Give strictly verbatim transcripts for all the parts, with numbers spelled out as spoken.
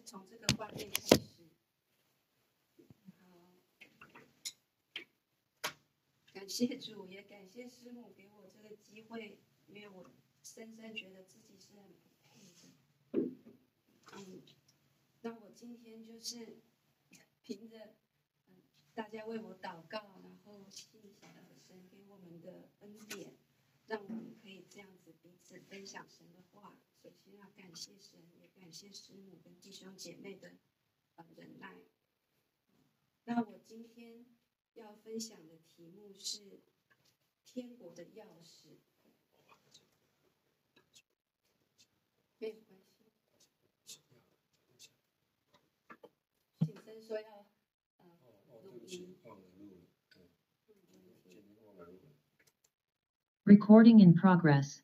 从这个画面开始。好，感谢主，也感谢师母给我这个机会，因为我深深觉得自己是很不配的。嗯，那我今天就是凭着、嗯、大家为我祷告，然后信呃神给我们的恩典，让我们可以这样子彼此分享神的话。首先要感谢神，也感谢师母跟弟兄姐妹的呃忍耐。那我今天要分享的题目是天国的钥匙。没有关系，请生说要呃录音。 Recording in progress.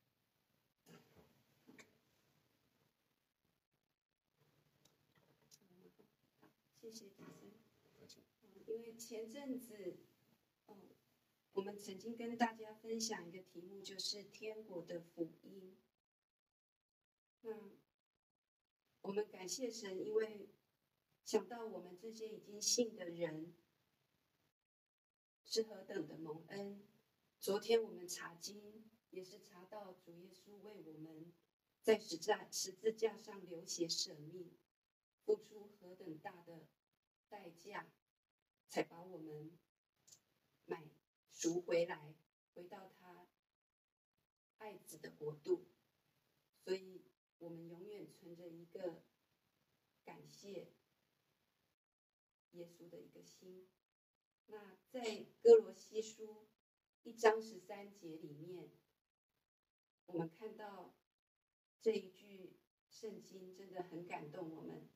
谢谢医生。因为前阵子，嗯，我们曾经跟大家分享一个题目，就是天国的福音。那我们感谢神，因为想到我们这些已经信的人是何等的蒙恩。昨天我们查经，也是查到主耶稣为我们在十字十字架上流血舍命，付出何等大的代价，才把我们买赎回来，回到他爱子的国度。所以我们永远存着一个感谢耶稣的一个心。那在哥罗西书一章十三节里面，我们看到这一句圣经真的很感动我们。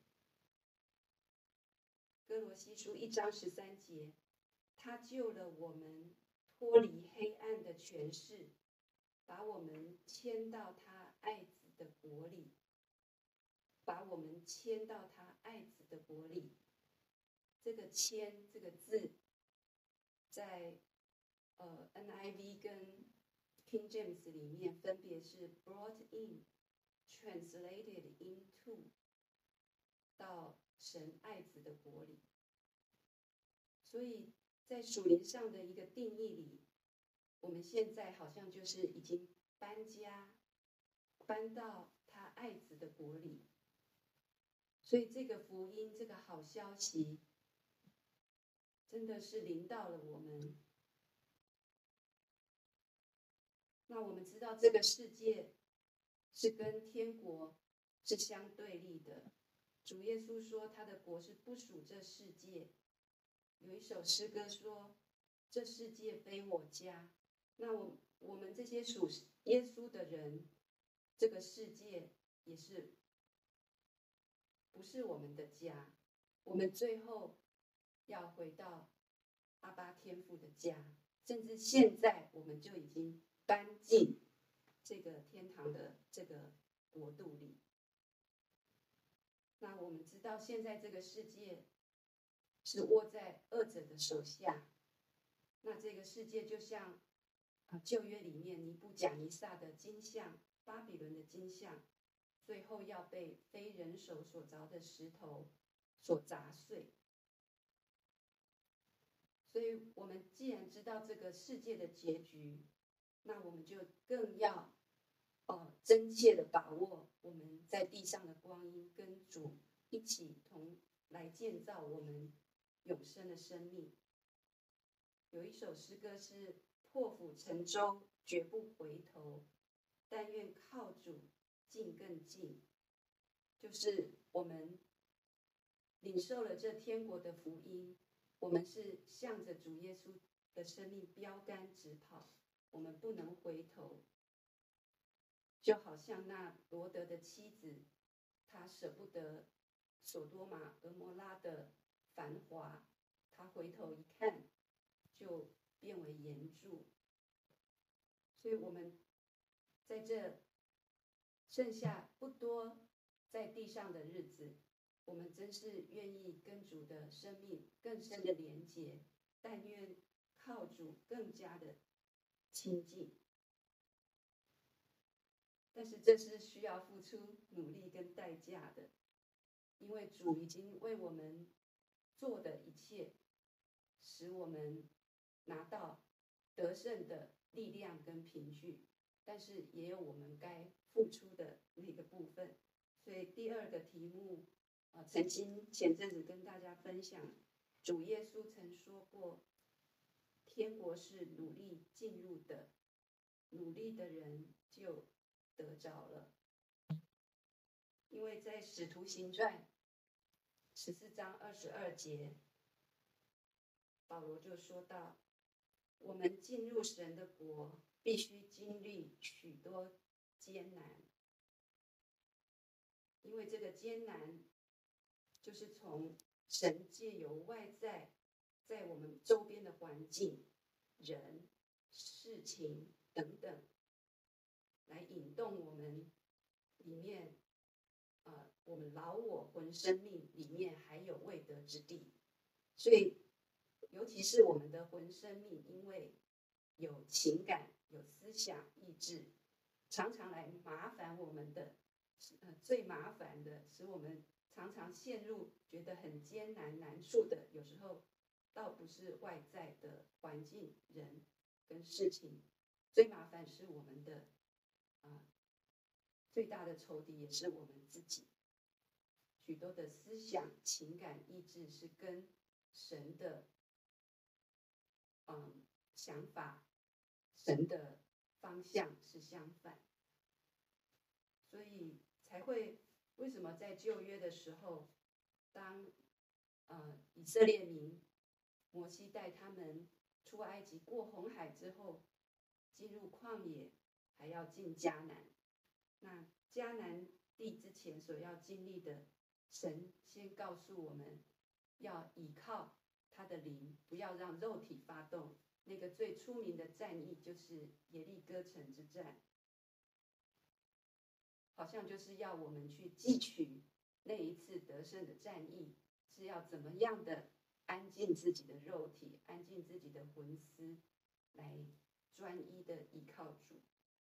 哥罗西书一章十三节，他救了我们脱离黑暗的权势，把我们迁到他爱子的国里，把我们迁到他爱子的国里。这个迁这个字，在呃 N I V 跟 King James 里面分别是 brought in、translated into 到神爱子的国里。所以在属灵上的一个定义里，我们现在好像就是已经搬家，搬到他爱子的国里。所以这个福音，这个好消息，真的是临到了我们。那我们知道这个世界是跟天国是相对立的。主耶稣说他的国是不属这世界。有一首诗歌说，这世界非我家。那我我们这些属耶稣的人，这个世界也是不是我们的家。我们最后要回到阿爸天父的家，甚至现在我们就已经搬进这个天堂的这个国度里。那我们知道现在这个世界是握在恶者的手下。那这个世界就像啊旧约里面尼布甲尼撒的金像，巴比伦的金像，最后要被非人手所凿的石头所砸碎。所以我们既然知道这个世界的结局，那我们就更要呃真切的把握我们在地上的光阴，跟主一起同来建造我们永生的生命。有一首诗歌是破釜沉舟，绝不回头，但愿靠主近更近。就是我们领受了这天国的福音，我们是向着主耶稣的生命标杆直跑，我们不能回头。就好像那罗德的妻子，她舍不得索多玛俄摩拉的繁华，她回头一看，就变为岩柱。所以我们在这剩下不多在地上的日子，我们真是愿意跟主的生命更深的连结，但愿靠主更加的亲近。但是这是需要付出努力跟代价的。 因为主已经为我们做的一切，使我们拿到得胜的力量跟凭据，但是也有我们该付出的那个部分。所以第二个题目，呃，曾经前阵子跟大家分享，主耶稣曾说过，天国是努力进入的，努力的人就得着了。因为在使徒行传十四章二十二节，保罗就说到，我们进入神的国，必须经历许多艰难，因为这个艰难就是从神借由外在在我们周边的环境、人、事情等等，来引动我们里面，呃，我们老我魂生命里面还有未得之地，所以尤其是我们的魂生命，因为有情感、有思想、意志，常常来麻烦我们的，呃，最麻烦的，使我们常常陷入觉得很艰难难处的，有时候倒不是外在的环境、人跟事情，最麻烦是我们的，呃，最大的仇敌也是我们自己。许多的思想、情感、意志是跟神的，嗯，想法、神的方向是相反，所以才会为什么在旧约的时候，当呃以色列民摩西带他们出埃及过红海之后，进入旷野，还要进迦南。那迦南地之前所要经历的，神先告诉我们，要倚靠他的灵，不要让肉体发动。那个最出名的战役就是耶利哥城之战，好像就是要我们去汲取那一次得胜的战役，是要怎么样的安静自己的肉体，安静自己的魂思，来专一的依靠主。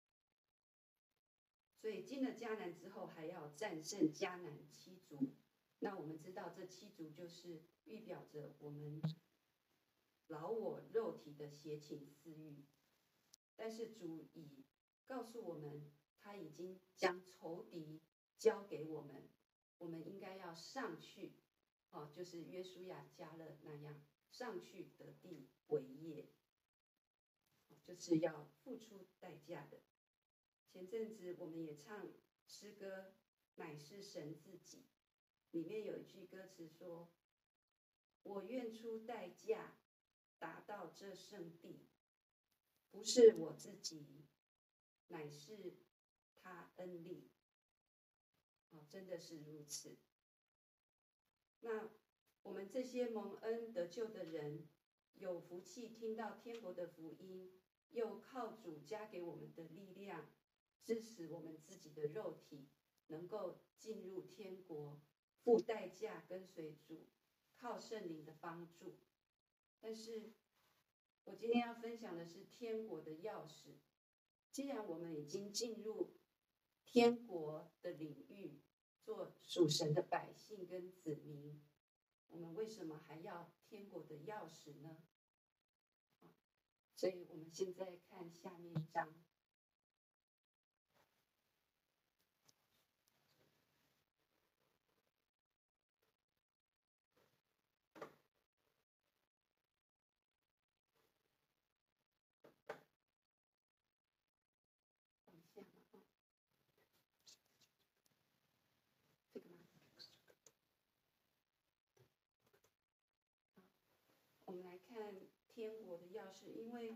所以进了迦南之后，还要战胜迦南七族。那我们知道，这七族就是预表着我们老我肉体的邪情私欲。但是主已告诉我们，他已经将仇敌交给我们，我们应该要上去，哦，就是约书亚迦勒那样，上去得地为业，就是要付出代价的。前阵子我们也唱诗歌，乃是神自己，里面有一句歌词说，我愿出代价达到这圣地，不是我自己，乃是他恩力。哦，真的是如此。那我们这些蒙恩得救的人，有福气听到天国的福音，又靠主加给我们的力量，支持我们自己的肉体能够进入天国，付代价跟随主，靠圣灵的帮助。但是我今天要分享的是天国的钥匙。既然我们已经进入天国的领域，做属神的百姓跟子民，我们为什么还要天国的钥匙呢？所以我们现在看下面一章。我们来看天国的钥匙，因为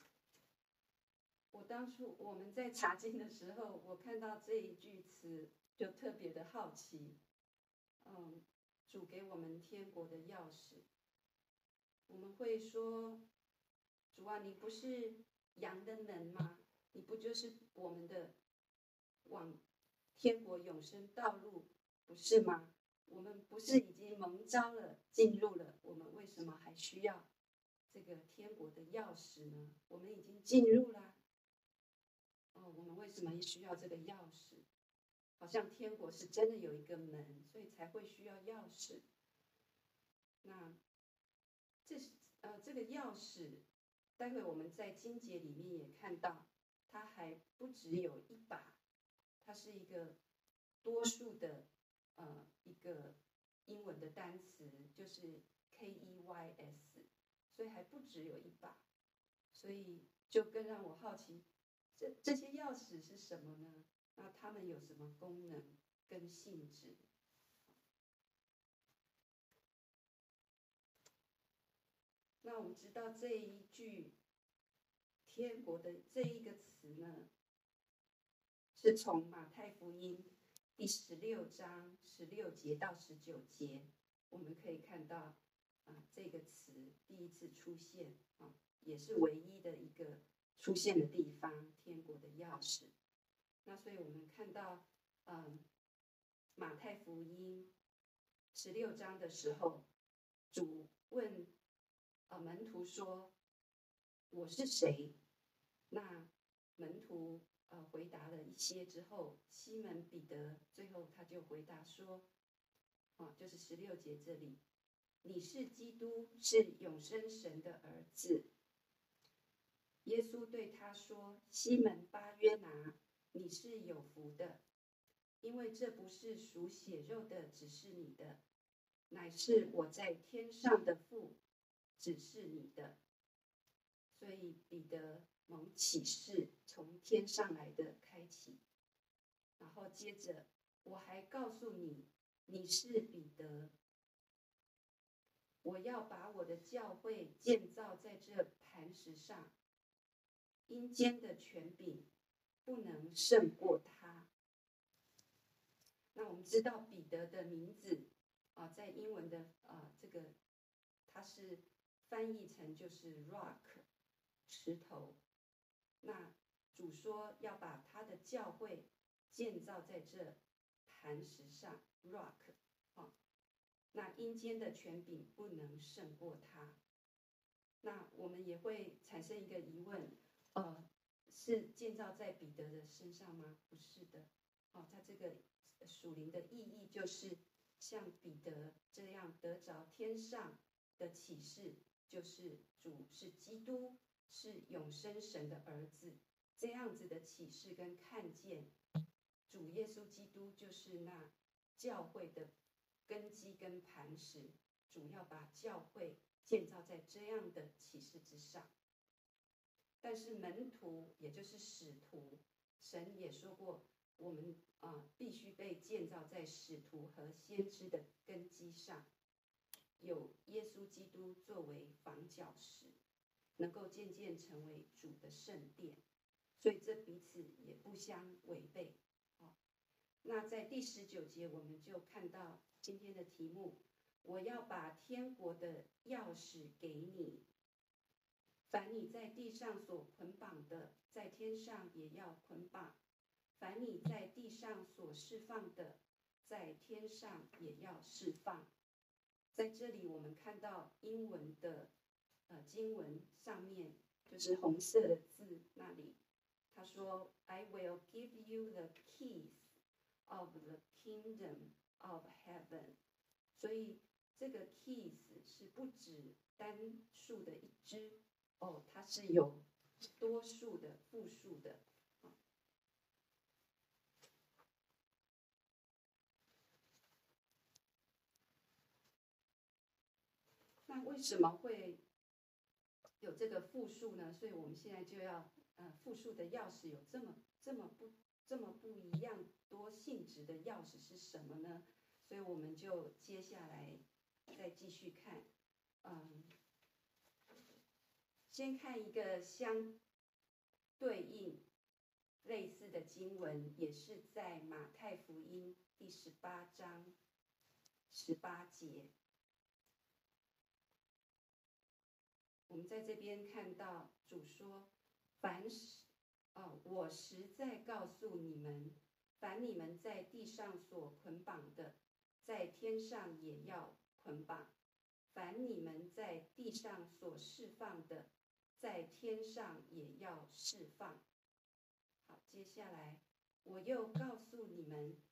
我当初我们在查经的时候，我看到这一句词就特别的好奇。嗯，主给我们天国的钥匙，我们会说，主啊，你不是羊的门吗？你不就是我们的往天国永生道路，不是吗？我们不是已经蒙召了，进入了，我们为什么还需要这个天国的钥匙呢？我们已经进入了，哦，我们为什么需要这个钥匙？ 好像天国是真的有一个门，所以才会需要钥匙。那这是呃这个钥匙，待会我们在经节里面也看到，它还不只有一把，它是一个多数的呃一个英文的单词，就是 K E Y S， 所以还不只有一把，所以就更让我好奇，这这些钥匙是什么呢？那它们有什么功能跟性质？那我们知道这一句天国的这一个词呢，是从马太福音第十六章十六节到十九节，我们可以看到啊，这个词第一次出现啊，也是唯一的一个出现的地方，天国的钥匙。那所以我们看到，嗯，马太福音十六章的时候，主问呃门徒说：“我是谁？”那门徒呃回答了一些之后，西门彼得最后他就回答说：“啊，就是十六节这里，你是基督，是永生神的儿子。”耶稣对他说：“西门巴约拿，你是有福的，因为这不是属血肉的指示你的，乃是我在天上的父指示你的。”所以彼得蒙启示从天上来的开启，然后接着我还告诉你，你是彼得，我要把我的教会建造在这磐石上，阴间的权柄不能胜过他。那我们知道彼得的名字啊、呃，在英文的啊、呃、这个它是翻译成就是 rock。石头，那主说要把他的教会建造在这磐石上 ，rock， 啊，那阴间的权柄不能胜过他。那我们也会产生一个疑问，呃，是建造在彼得的身上吗？不是的，哦，他这个属灵的意义就是像彼得这样得着天上的启示，就是主是基督。是永生神的儿子，这样子的启示跟看见，主耶稣基督就是那教会的根基跟磐石，主要把教会建造在这样的启示之上。但是门徒也就是使徒，神也说过，我们啊、呃、必须被建造在使徒和先知的根基上，有耶稣基督作为房角石。能够渐渐成为主的圣殿，所以这彼此也不相违背。好，那在第十九节我们就看到今天的题目：我要把天国的钥匙给你，凡你在地上所捆绑的，在天上也要捆绑；凡你在地上所释放的，在天上也要释放。在这里我们看到英文的呃，经文上面就是红色的字那里，他说 I will give you the keys of the kingdom of heaven。 所以这个 keys 是不止单数的一只哦，它是有多数的复数的。那为什么会有这个复数呢？所以我们现在就要呃，复数的钥匙有这么这么不这么不一样多性质的钥匙是什么呢？所以我们就接下来再继续看，嗯，先看一个相对应类似的经文，也是在马太福音第十八章十八节。我们在这边看到主说：“凡是哦，我实在告诉你们，凡你们在地上所捆绑的，在天上也要捆绑；凡你们在地上所释放的，在天上也要释放。”好，接下来我又告诉你们，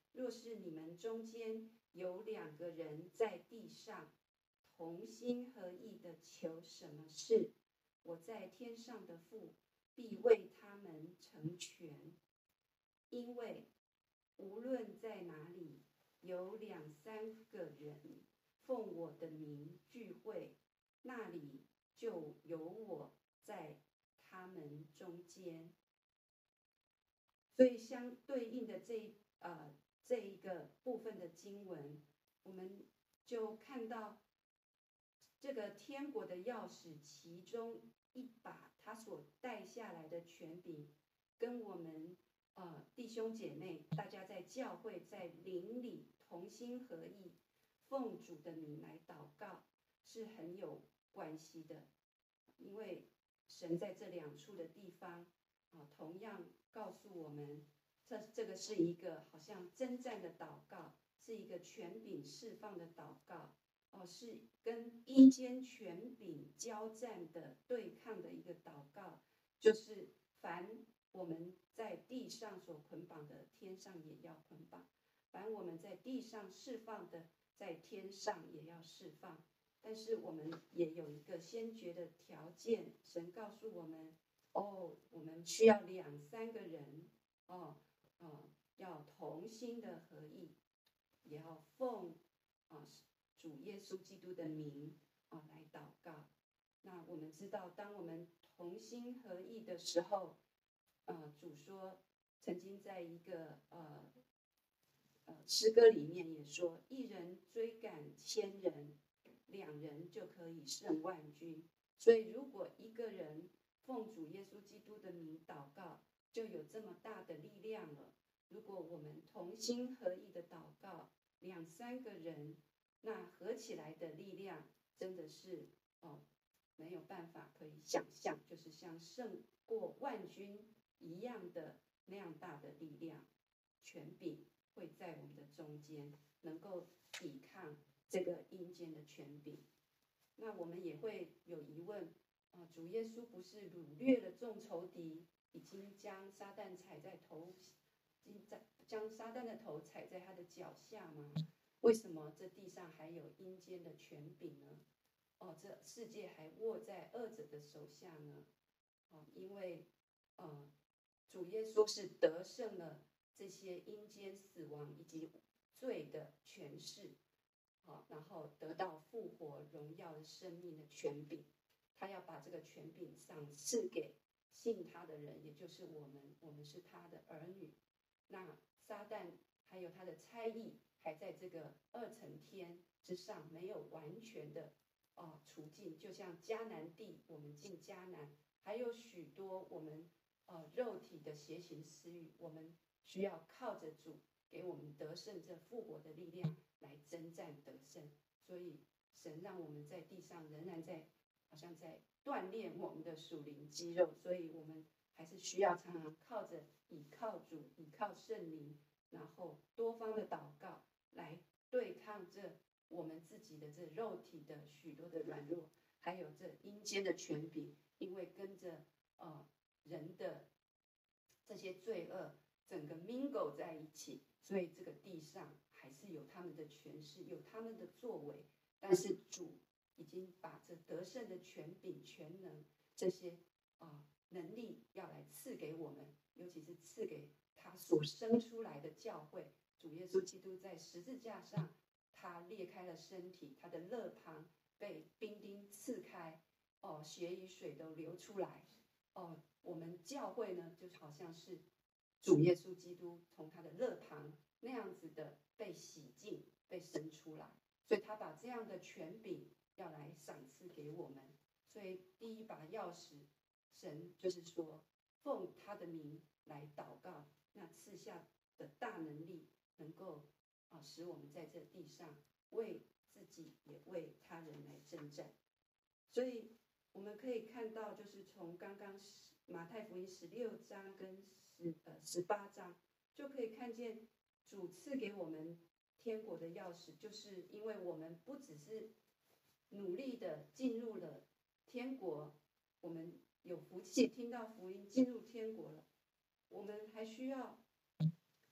若是你们中间有两个人在地上同心合意的求什么事，我在天上的父必为他们成全。因为无论在哪里有两三个人奉我的名聚会，那里就有我在他们中间。所以相对应的这呃这一个部分的经文，我们就看到这个天国的钥匙，其中一把他所带下来的权柄，跟我们呃弟兄姐妹大家在教会在灵里同心合意，奉主的名来祷告，是很有关系的。因为神在这两处的地方啊，同样告诉我们，这这个是一个好像征战的祷告，是一个权柄释放的祷告，哦，是跟阴间权柄交战的对抗的一个祷告，就是凡我们在地上所捆绑的，天上也要捆绑；凡我们在地上释放的，在天上也要释放。但是我们也有一个先决的条件，神告诉我们，哦，我们需要两三个人，哦，哦，要同心的合意，也要奉啊主耶稣基督的名啊来祷告。那我们知道，当我们同心合意的时候，呃，主说，曾经在一个呃呃诗歌里面也说，一人追赶千人，两人就可以胜万军。所以如果一个人奉主耶稣基督的名祷告，就有这么大的力量了。如果我们同心合意的祷告，两三个人，那合起来的力量真的是哦没有办法可以想象，就是像胜过万军一样的那样大的力量，权柄会在我们的中间，能够抵抗这个阴间的权柄。那我们也会有疑问啊，主耶稣不是掳掠了众仇敌，已经将撒旦踩在头，将撒旦的头踩在他的脚下吗？为什么这地上还有阴间的权柄呢？哦，这世界还握在恶者的手下呢？哦，因为呃，主耶稣是得胜了这些阴间死亡以及罪的权势，好，然后得到复活荣耀的生命的权柄，他要把这个权柄赏赐给信他的人，也就是我们，我们是他的儿女。那撒旦还有他的差役还在这个二层天之上，没有完全的哦除尽，就像迦南地，我们进迦南，还有许多我们呃肉体的邪行私欲，我们需要靠着主给我们得胜这复活的力量来征战得胜。所以神让我们在地上仍然在好像在锻炼我们的属灵肌肉，所以我们还是需要常常靠着倚靠主，倚靠圣灵，然后多方的祷告来对抗这我们自己的这肉体的许多的软弱，还有这阴间的权柄，因为跟着呃人的这些罪恶整个 mingle 在一起，所以这个地上还是有他们的权势，有他们的作为，但是主已经把这得胜的权柄、权能这些啊、呃、能力要来赐给我们，尤其是赐给他所生出来的教会。主耶稣基督在十字架上，他裂开了身体，他的肋旁被兵丁刺开，哦，血与水都流出来。哦，我们教会呢，就好像是主耶稣基督从他的肋旁那样子的被洗净、被生出来，所以他把这样的权柄要来赏赐给我们。所以第一把钥匙，神就是说奉他的名来祷告，那赐下的大能力能够啊使我们在这地上为自己也为他人来征战。所以我们可以看到，就是从刚刚马太福音十六章跟十呃十八章，就可以看见主赐给我们天国的钥匙，就是因为我们不只是努力的进入了天国，我们有福气听到福音进入天国了，我们还需要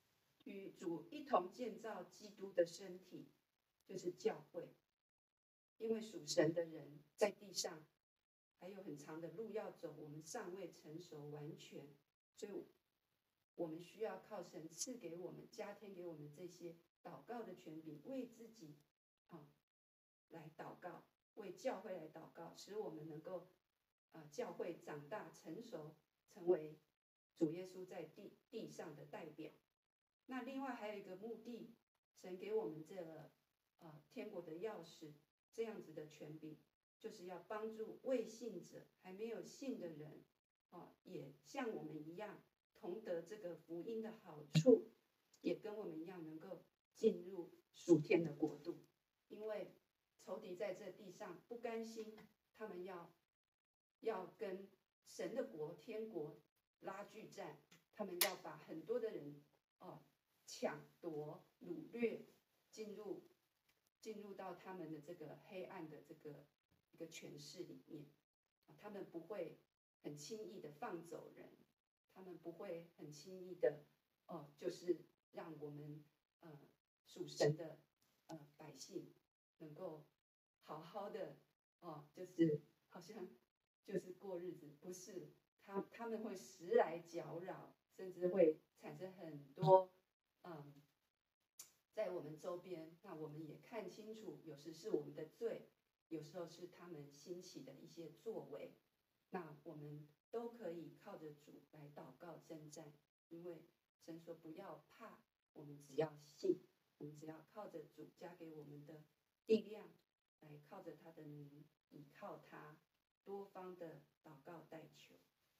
与主一同建造基督的身体，就是教会。因为属神的人在地上还有很长的路要走，我们尚未成熟完全，所以我们需要靠神赐给我们、加添给我们这些祷告的权柄，为自己啊来祷告，为教会来祷告，使我们能够啊教会长大成熟，成为主耶稣在地地上的代表。那另外还有一个目的，神给我们这个呃天国的钥匙，这样子的权柄，就是要帮助未信者、还没有信的人，啊，也像我们一样，同得这个福音的好处，也跟我们一样能够进入属天的国度。因为仇敌在这地上不甘心，他们要要跟神的国、天国拉锯战，他们要把很多的人哦抢夺、掳掠，进入进入到他们的这个黑暗的这个一个权势里面。他们不会很轻易的放走人，他们不会很轻易的哦，就是让我们呃属神的呃百姓能够好好的哦，就是好像就是过日子，不是他他们会时来搅扰，甚至会产生很多嗯，在我们周边，那我们也看清楚，有时是我们的罪，有时候是他们兴起的一些作为，那我们都可以靠着主来祷告征战，因为神说不要怕，我们只要信，我们只要靠着主加给我们的力量，来靠着他的名，倚靠他，多方的祷告代求。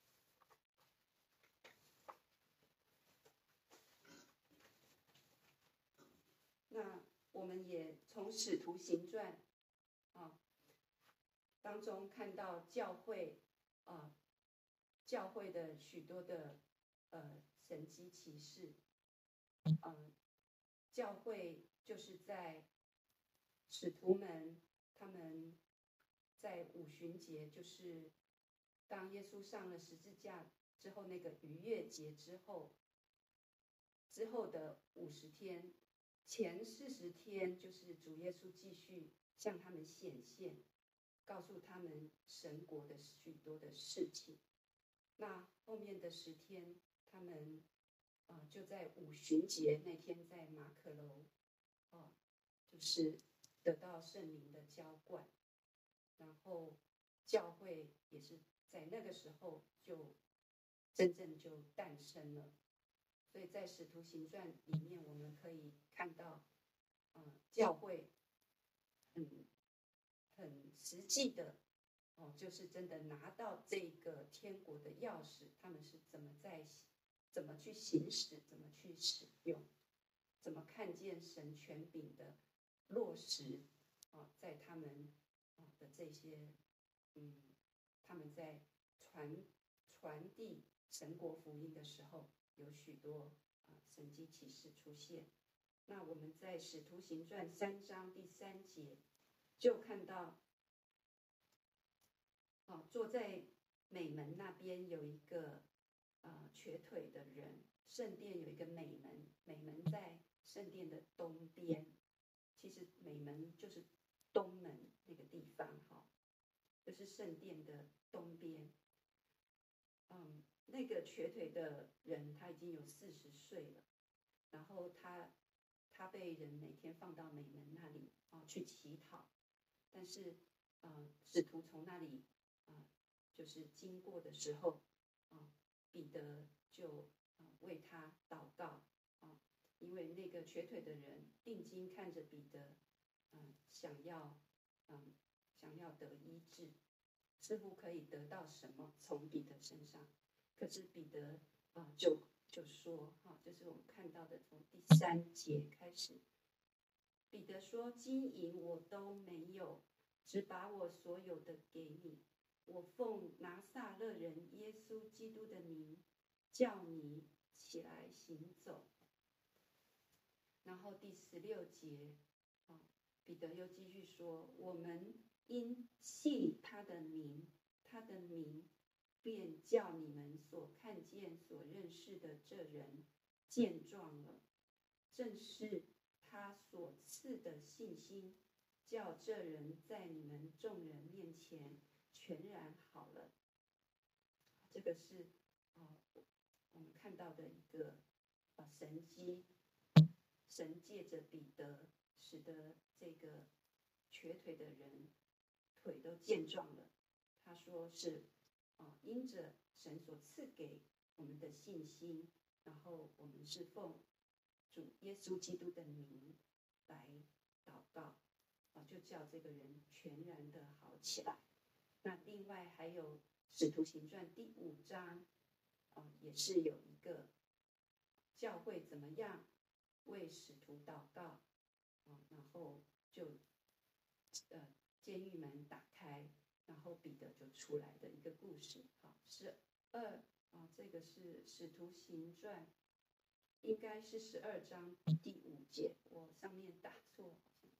那我们也从使徒行传啊当中看到教会啊教会的许多的呃神迹奇事，嗯、呃，教会就是在使徒们他们在五旬节，就是当耶稣上了十字架之后，那个逾越节之后之后的五十天。前四十天就是主耶稣继续向他们显现，告诉他们神国的许多的事情。那后面的十天，他们呃就在五旬节那天在马可楼，哦，就是得到圣灵的浇灌，然后教会也是在那个时候就真正就诞生了。所以在《使徒行传》里面，我们可以看到，呃，教会很很实际的，哦，就是真的拿到这个天国的钥匙，他们是怎么在怎么去行使，怎么去使用，怎么看见神权柄的落实，啊，在他们啊的这些，嗯，他们在传传递神国福音的时候。有许多啊神迹奇事出现。那我们在《使徒行传》三章第三节就看到，啊，坐在美门那边有一个啊瘸腿的人，圣殿有一个美门，美门在圣殿的东边，其实美门就是东门那个地方，哈，就是圣殿的东边，嗯。那个瘸腿的人他已经有四十岁了，然后他他被人每天放到美门那里啊去乞讨，但是呃使徒从那里啊就是经过的时候啊，彼得就啊为他祷告啊，因为那个瘸腿的人定睛看着彼得，嗯，想要嗯想要得医治，似乎可以得到什么从彼得身上。可是彼得啊、呃，就就说哈、啊，就是我们看到的从第三节开始，彼得说：“金银我都没有，只把我所有的给你。我奉拿撒勒人耶稣基督的名，叫你起来行走。”然后第十六节，啊，彼得又继续说：“我们因信他的名，他的名。”便叫你们所看见、所认识的这人健壮了。 正是他所赐的信心，叫这人在你们众人面前全然好了。这个是呃我们看到的一个呃神迹，神借着彼得，使得这个瘸腿的人腿都健壮了。他说是呃因着神所赐给我们的信心，然后我们是奉主耶稣基督的名来祷告，啊，就叫这个人全然的好起来。那另外还有使徒行传第五章，啊，也是有一个教会怎么样为使徒祷告，啊，然后就呃监狱门打开，然后彼得就出来的一个故事。好，十二啊，这个是使徒行传。应该是十二章第五节，我上面打错。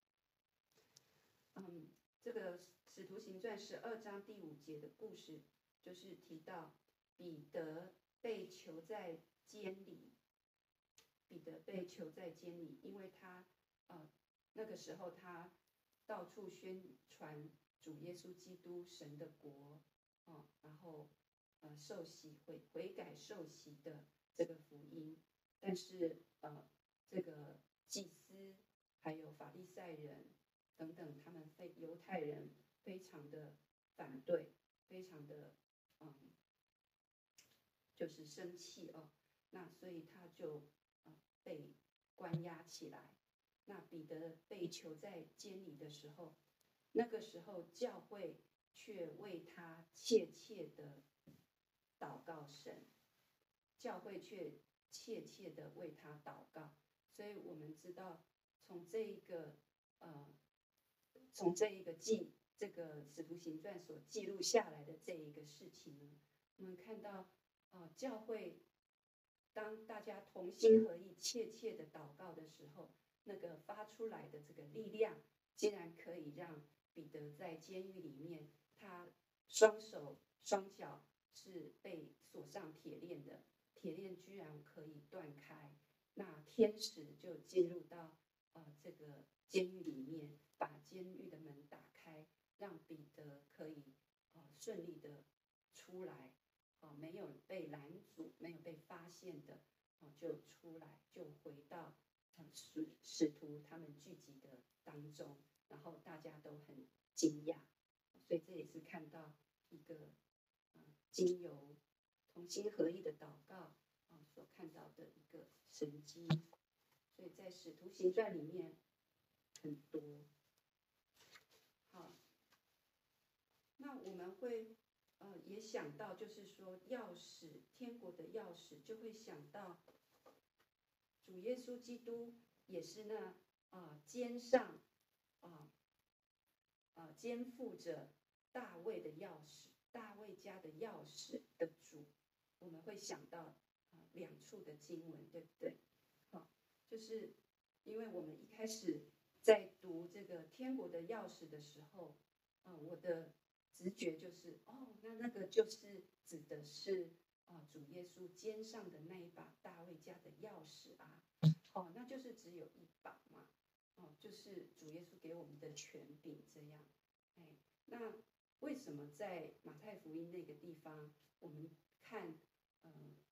嗯，这个使徒行传十二章第五节的故事，就是提到彼得被囚在监里，彼得被囚在监里，因为他呃那个时候他到处宣传主耶稣基督神的国，哦，然后呃受洗悔悔改受洗的这个福音。但是呃，这个祭司还有法利赛人等等，他们非犹太人非常的反对，非常的嗯，就是生气哦。那所以他就呃被关押起来。那彼得被囚在监里的时候，那个时候教会却为他切切的祷告神，教会却切切的为他祷告。所以我们知道，从这一个呃，从这一个记这个使徒行传所记录下来的这一个事情呢，我们看到呃，教会当大家同心合意、切切的祷告的时候，那个发出来的这个力量，竟然可以让彼得在监狱里面，他双手双脚是被锁上铁链的。铁链居然可以断开，那天使就进入到呃这个监狱里面，把监狱的门打开，让彼得可以呃顺利的出来，呃没有被拦阻，没有被发现的，呃就出来，就回到呃使使徒他们聚集的当中，然后大家都很惊讶，所以这也是看到一个呃经由同心合意的祷告啊，所看到的一个神迹，所以在《使徒行传》里面很多。好，那我们会呃也想到，就是说钥匙，天国的钥匙，就会想到主耶稣基督也是那啊、呃、肩上啊啊、呃、肩负着大卫的钥匙，大卫家的钥匙的主。我们会想到啊两处的经文，对不对？好，就是因为我们一开始在读这个天国的钥匙的时候，啊，我的直觉就是哦，那那个就是指的是啊主耶稣肩上的那一把大卫家的钥匙啊，哦，那就是只有一把嘛，哦，就是主耶稣给我们的权柄这样，哎，那为什么在马太福音那个地方，我们看呃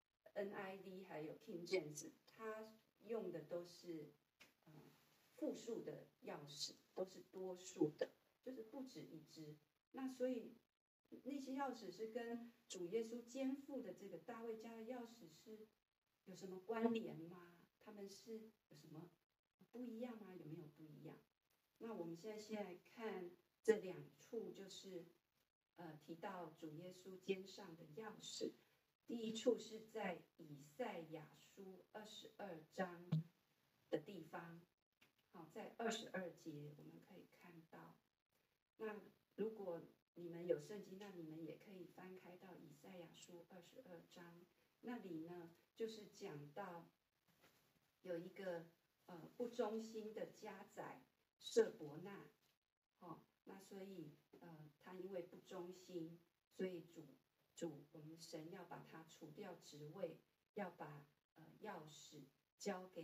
N I V 还有 King James， 它用的都是呃复数的钥匙，都是多数的，就是不止一只。那所以那些钥匙是跟主耶稣肩负的这个大卫家的钥匙是有什么关联吗？他们是有什么不一样吗？有没有不一样？那我们现在先来看这两处，就是呃提到主耶稣肩上的钥匙。第一处是在以赛亚书二十二章的地方，好，在二十二节我们可以看到。那如果你们有圣经，那你们也可以翻开到以赛亚书二十二章，那里呢就是讲到有一个呃不忠心的家宰舍伯纳，哦，那所以呃他因为不忠心，所以主主我们神要把他除掉职位，要把呃钥匙交给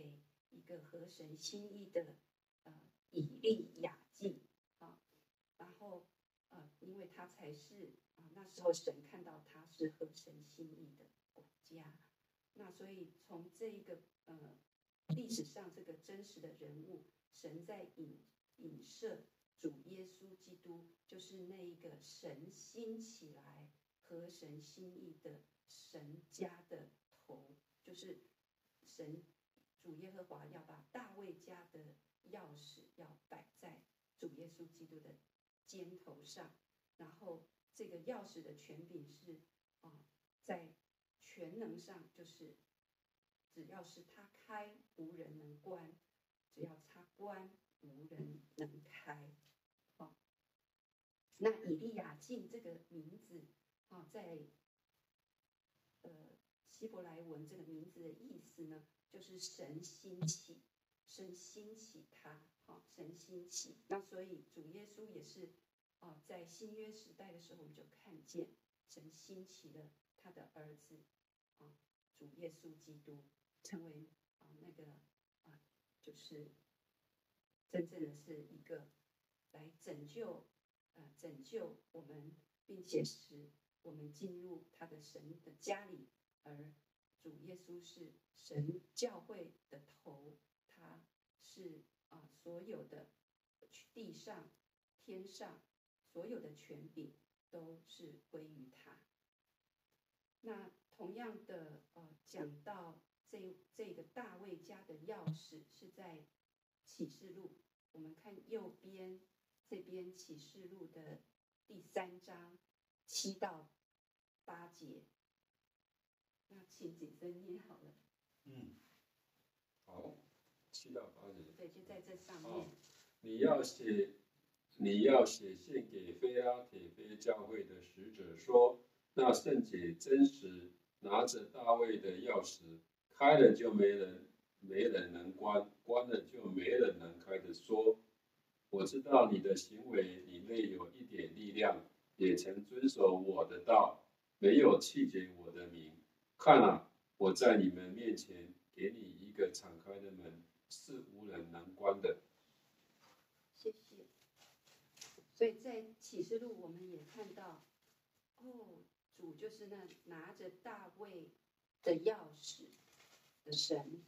一个合神心意的呃以利亚敬啊，然后呃，因为他才是啊，那时候神看到他是合神心意的管家，那所以从这一个呃历史上这个真实的人物，神在影影射主耶稣基督，就是那一个神兴起来合神心意的神家的头，就是神主耶和华要把大卫家的钥匙要摆在主耶稣基督的肩头上，然后这个钥匙的权柄是啊、呃，在全能上，就是只要是他开，无人能关；只要他关，无人能开。哦，那以利亚敬这个名字啊，在呃希伯来文这个名字的意思呢，就是神兴起，神兴起他，啊，神兴起。那所以主耶稣也是啊，在新约时代的时候，我们就看见神兴起了他的儿子啊，主耶稣基督，成为啊那个啊，就是真正的是一个来拯救呃拯救我们，并且使我们进入他的神的家里，而主耶稣是神教会的头，他是啊、呃、所有的地上天上所有的权柄都是归于他。那同样的呃讲到这这个大卫家的钥匙是在启示录，我们看右边这边启示录的第三章七到八节，那请谨慎念好了。 嗯，好，七到八节。 对，就在这上面。 哦，你要写，你要写信给菲拉铁非教会的使者说，那圣洁真实，拿着大卫的钥匙，开了就没人没人能关，关了就没人能开的说，我知道你的行为，你内有一点力量，也曾遵守我的道，没有弃绝我的名。看啊，我在你们面前给你一个敞开的门，是无人能关的。 谢谢。所以在启示录我们也看到，哦，主就是那拿着大卫的钥匙的神。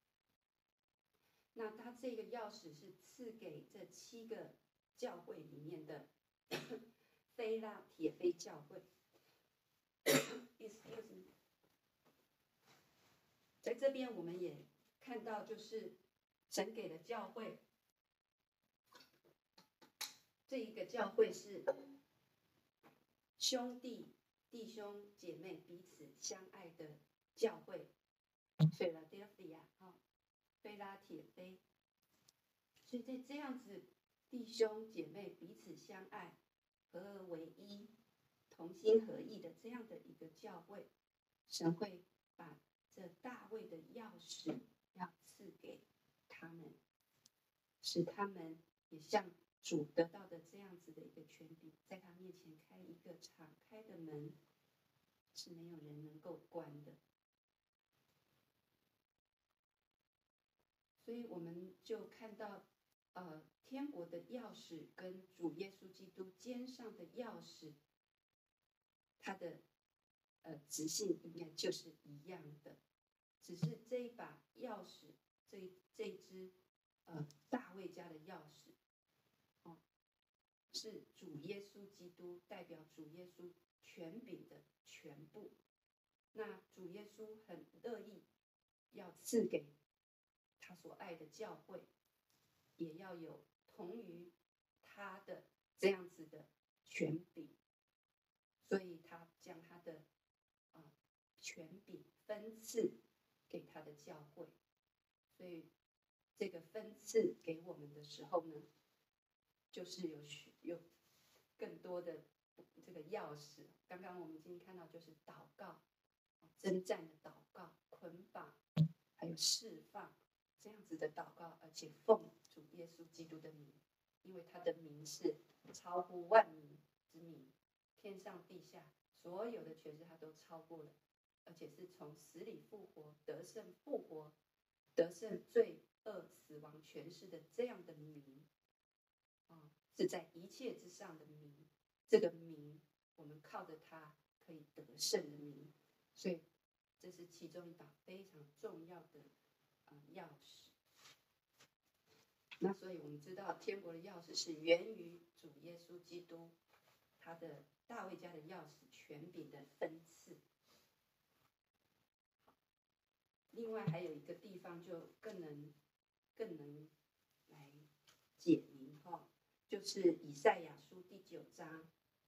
那他这个钥匙是赐给这七个教会里面的非拉铁非教会。Excuse me。在这边我们也看到，就是神给的教会，这一个教会是兄弟弟兄姐妹彼此相爱的教会，菲拉德菲亚啊，菲拉铁非。所以在这样子弟兄姐妹彼此相爱、合而为一、同心合意的这样的一个教会，神会把这大卫的钥匙要赐给他们，使他们也像主得到的这样子的一个权柄，在他面前开一个敞开的门，是没有人能够关的。所以我们就看到，呃，天国的钥匙跟主耶稣基督肩上的钥匙，它的呃直性应该就是一样的，只是这一把钥匙，这这一支呃大卫家的钥匙，哦，是主耶稣基督代表主耶稣权柄的全部。那主耶稣很乐意要赐给他所爱的教会，也要有同于他的这样子的权柄，所以他将他的呃权柄分赐给他的教会。所以这个分赐给我们的时候呢，就是有有更多的这个钥匙。刚刚我们已经看到，就是祷告、征战的祷告、捆绑，还有释放这样子的祷告，而且奉主耶稣基督的名，因为他的名是超乎万名之名，天上地下所有的权势他都超过了，而且是从死里复活，得胜复活，得胜罪恶、死亡、权势的这样的名啊，是在一切之上的名。这个名，我们靠着它可以得胜的名，所以这是其中一把非常重要的呃钥匙。那所以我们知道，天国的钥匙是源于主耶稣基督，他的大卫家的钥匙权柄的分赐。另外还有一个地方就更能更能来解谜哈，就是以赛亚书第九章，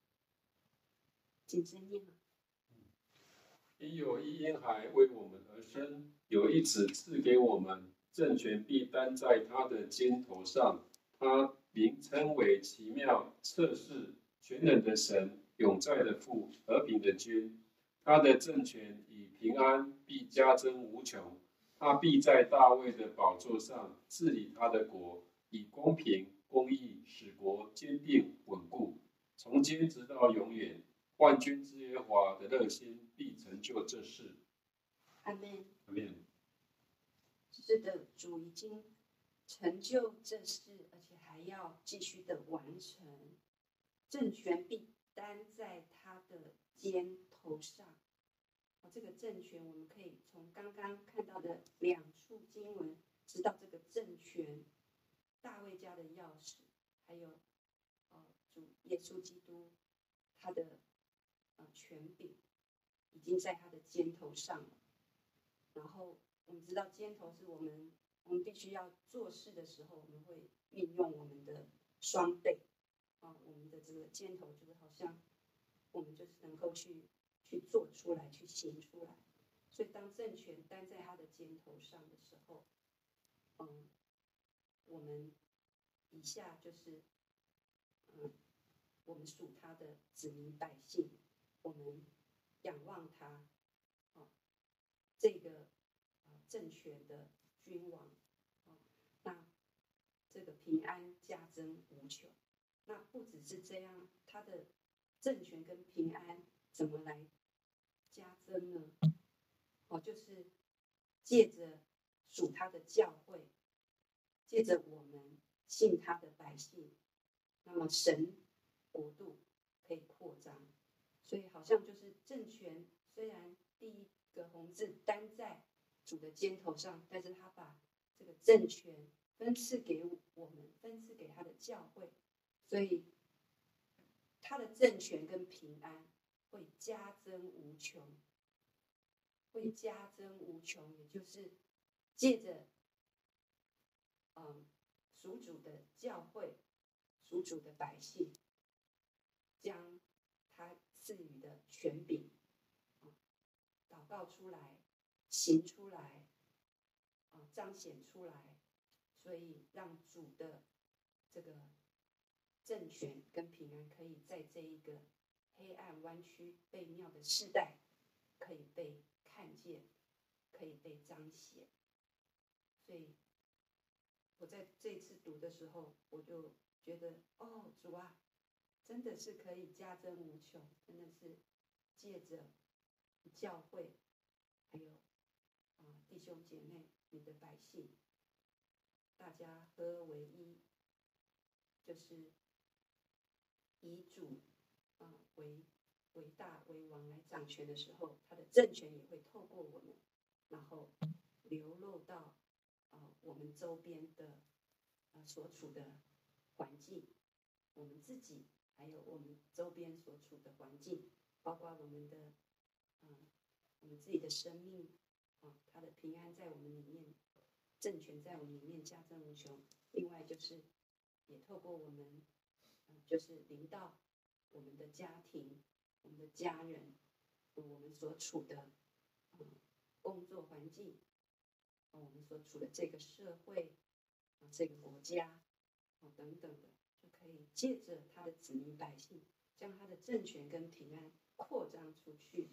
谨慎念啊。 因有一婴孩为我们而生，有一子赐给我们，政权必担在他的肩头上。他名称为奇妙、测试、全能的神，永在的父，和平的君。他的政权以平安必加增无穷。他必在大卫的宝座上治理他的国，以公平、公义使国坚定稳固，从今直到永远。万军之耶和华的热心必成就这事。 阿们。 阿们。 是的，主已经成就这事，而且还要继续的完成。政权必担在他的肩头上。哦，这个政权，我们可以从刚刚看到的两处经文，知道这个政权，大卫家的钥匙，还有呃主耶稣基督他的呃权柄，已经在他的肩头上了。然后我们知道肩头是我们我们必须要做事的时候，我们会运用我们的双臂啊，我们的这个肩头就是好像我们就是能够去去做出来，去行出来。所以当政权担在他的肩头上的时候，嗯，我们以下就是嗯，我们属他的子民百姓，我们仰望他，哦，这个呃政权的君王，哦，那这个平安加增无穷。那不只是这样，他的政权跟平安怎么来加增呢？哦，就是借着属他的教会，借着我们信他的百姓，那么神国度可以扩张。所以好像就是政权，虽然第一个红字担在主的肩头上，但是他把这个政权分赐给我们，分赐给他的教会，所以他的政权跟平安会加增无穷，会加增无穷，也就是借着嗯属主的教会、属主的百姓，将他赐予的权柄，嗯，祷告出来、行出来，嗯，彰显出来，所以让主的这个政权跟平安可以在这一个黑暗弯曲悖谬的世代可以被看见，可以被彰显。所以我在这次读的时候，我就觉得，哦，主啊，真的是可以加增无穷，真的是借着教会，还有啊、呃、弟兄姐妹，你的百姓，大家合而为一，就是以主啊、呃、为为大为王来掌权的时候，他的政权也会透过我们，然后流露到啊、呃、我们周边的啊、呃、所处的环境，我们自己还有我们周边所处的环境，包括我们的嗯、呃、我们自己的生命啊、呃，他的平安在我们里面，政权在我们里面加增无穷。另外就是也透过我们，呃、就是临到我们的家庭、我们的家人、呃、我们所处的、呃、工作环境、呃、我们所处的这个社会、呃、这个国家、呃、等等的，就可以借着他的子民百姓，将他的政权跟平安扩张出去。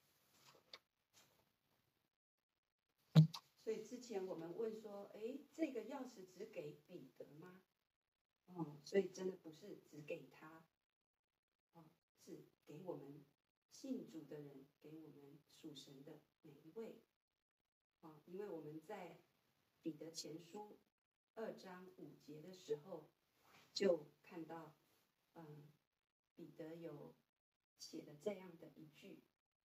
所以之前我们问说，哎，这个钥匙只给彼得吗？哦，所以真的不是只给他，哦，是给我们信主的人，给我们属神的每一位。哦，因为我们在彼得前书二章五节的时候，就看到，嗯，彼得有写的这样的一句，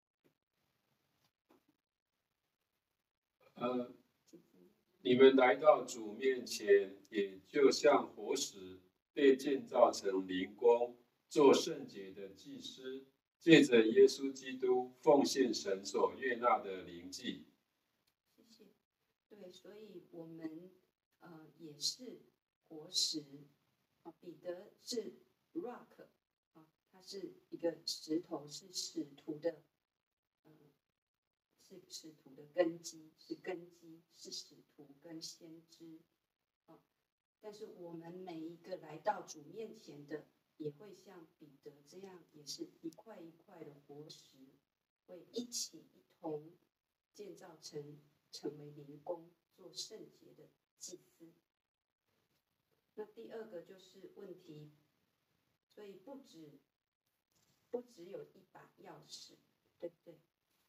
呃，你们来到主面前，也就像活石被建造成灵宫，做圣洁的祭司，借着耶稣基督奉献神所悦纳的灵祭。 谢谢。对，所以我们呃也是活石啊，彼得是 rock 啊，它是一个石头，是使徒的，呃，是使徒的根基，是根基，是使徒跟先知啊。但是我们每一个来到主面前的，也会像彼得这样，也是一块一块的活石，会一起一同建造成成为灵宫，做圣洁的祭司。那第二个就是问题，所以不止不只有一把钥匙，对不对？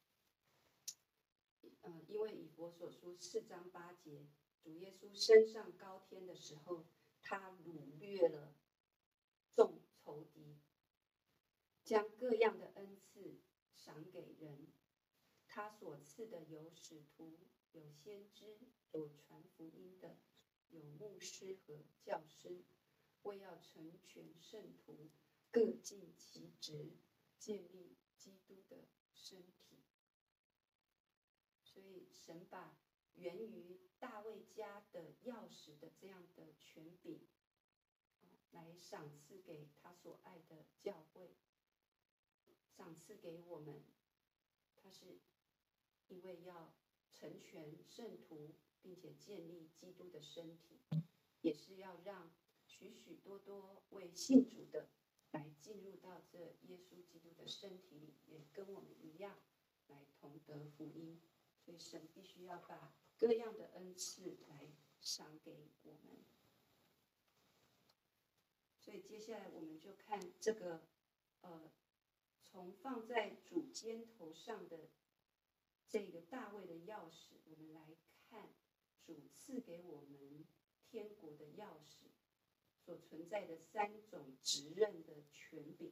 嗯，因为以弗所书四章八节，主耶稣升上高天的时候，他掳掠了众仇敌，将各样的恩赐赏给人。他所赐的有使徒，有先知，有传福音的，有牧师和教师，为要成全圣徒，各尽其职，建立基督的身体。所以神把源于大卫家的钥匙的这样的权柄，来赏赐给他所爱的教会，赏赐给我们。他是因为要成全圣徒，并且建立基督的身体，也是要让许许多多为信主的来进入到这耶稣基督的身体里，也跟我们一样来同得福音。所以神必须要把各样的恩赐来赏给我们。所以接下来我们就看这个，呃，从放在主肩头上的这个大卫的钥匙，我们来看主赐给我们天国的钥匙所存在的三种职任的权柄。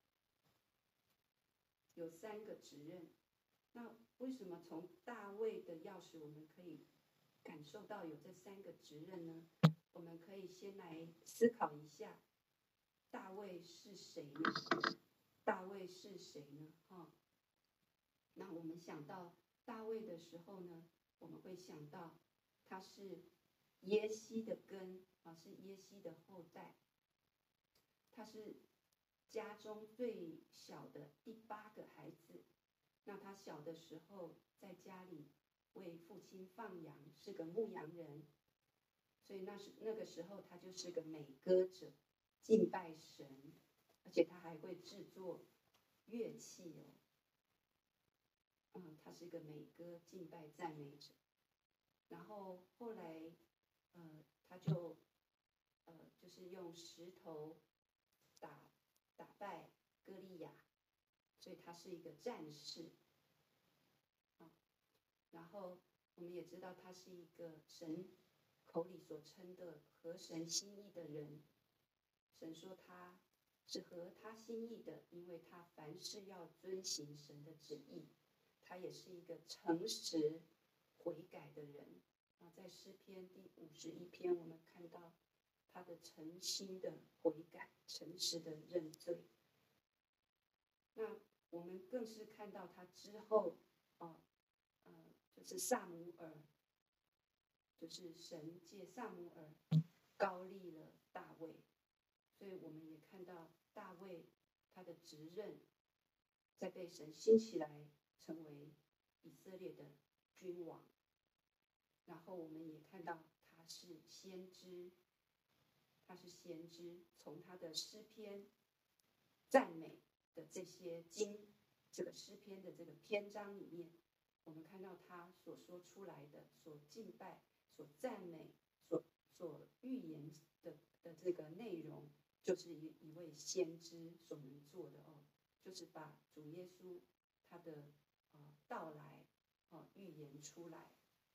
有三个职任。那为什么从大卫的钥匙我们可以感受到有这三个职任呢？我们可以先来思考一下，大卫是谁呢？大卫是谁呢？哦，那我们想到大卫的时候呢，我们会想到他是耶西的根啊，是耶西的后代，他是家中最小的第八个孩子。那他小的时候在家里为父亲放羊，是个牧羊人，所以那是那个时候他就是个美歌者，敬拜神，而且他还会制作乐器哦。嗯，他是个美歌敬拜赞美者。然后后来，呃，他就呃就是用石头打打败歌利亚。所以他是一个战士，啊，然后我们也知道他是一个神口里所称的合神心意的人。神说他是合他心意的，因为他凡事要遵行神的旨意。他也是一个诚实悔改的人啊，在诗篇第五十一篇，我们看到他的诚心的悔改，诚实的认罪。那我们更是看到他之后，哦，呃，就是撒母耳，就是神借撒母耳膏立了大卫，所以我们也看到大卫他的职任在被神兴起来，成为以色列的君王。然后我们也看到他是先知，他是先知，从他的诗篇赞美的这些经，这个诗篇的这个篇章里面，我们看到他所说出来的、所敬拜、所赞美、所所预言的的这个内容，就是一一位先知所能做的哦，就是把主耶稣他的呃到来哦预言出来。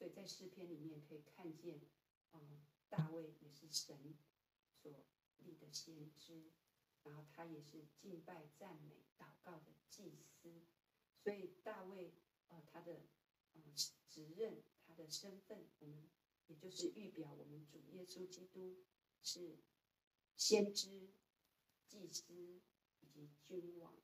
所以在诗篇里面可以看见，嗯、呃，大卫也是神所立的先知，然后他也是敬拜、赞美、祷告的祭司。所以大卫，呃，他的呃职任、他的身份，我们也就是预表我们主耶稣基督是先知、祭司以及君王。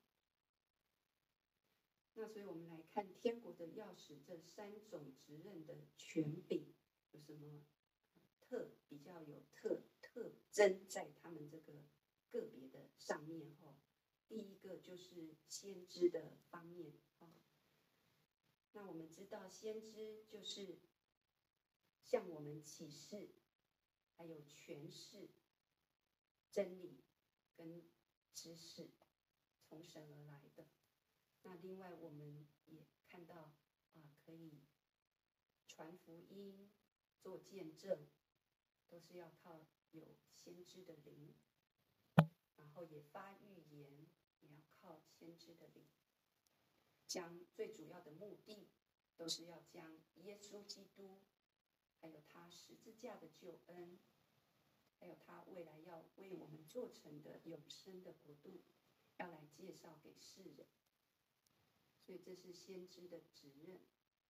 那所以我们来看天国的钥匙这三种职任的权柄有什么特比较有特特征在他们这个个别的上面哈。第一个就是先知的方面啊。那我们知道先知就是向我们启示，还有诠释真理跟知识，从神而来的。那另外我们也看到啊、呃，可以传福音、做见证，都是要靠有先知的灵，然后也发预言，也要靠先知的灵。将最主要的目的，都是要将耶稣基督，还有他十字架的救恩，还有他未来要为我们做成的永生的国度，要来介绍给世人。所以这是先知的职任。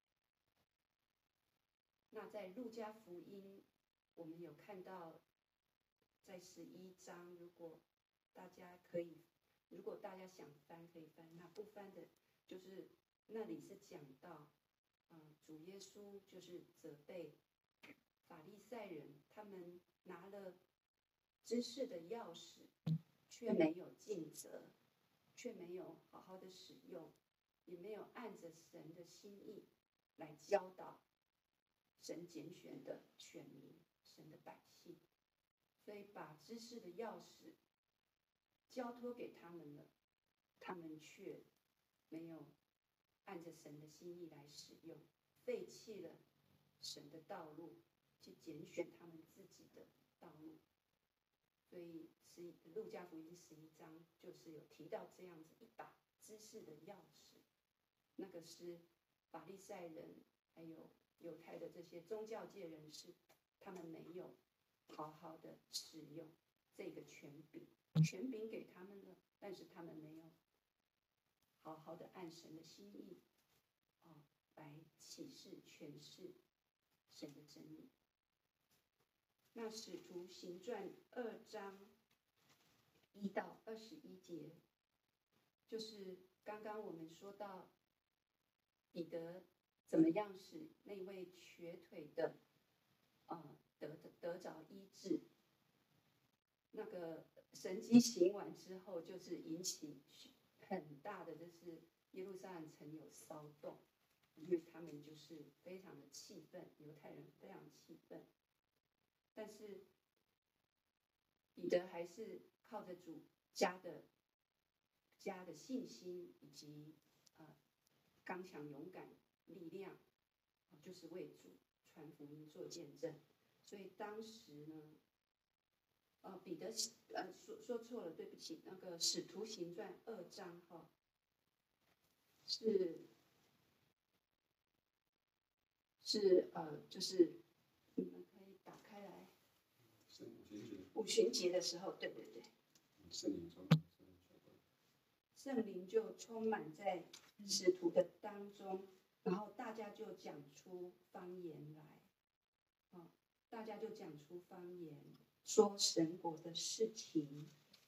那在路加福音，我们有看到，在十一章，如果大家可以，如果大家想翻可以翻，那不翻的，就是那里是讲到，嗯，主耶稣就是责备法利赛人，他们拿了知识的钥匙，却没有尽责，却没有好好的使用，也没有按着神的心意来教导神拣选的选民，神的百姓，所以把知识的钥匙交托给他们了，他们却没有按着神的心意来使用，废弃了神的道路，去拣选他们自己的道路。所以十路加福音十一章就是有提到这样子一把知识的钥匙，那个是法利赛人还有犹太的这些宗教界人士，他们没有好好的使用这个权柄，权柄给他们了，但是他们没有好好的按神的心意，哦，来启示诠释神的真理。那使徒行传二章一到二十一节，就是刚刚我们说到彼得怎么样使那位瘸腿的，呃，得得着医治。那个神迹行完之后，就是引起很大的，就是耶路撒冷城有骚动，因为他们就是非常的气愤，犹太人非常气愤。但是彼得还是靠着主加的加的信心以及呃刚强勇敢力量，就是为主传福音做见证。所以当时呢，呃彼得呃说说错了，对不起，那个使徒行传二章哈、哦，是是呃就是你们可以打开来。五旬节的时候，对对对， 圣灵充圣灵就充满在使徒的当中，然后大家就讲出方言来，哦，大家就讲出方言，说神国的事情。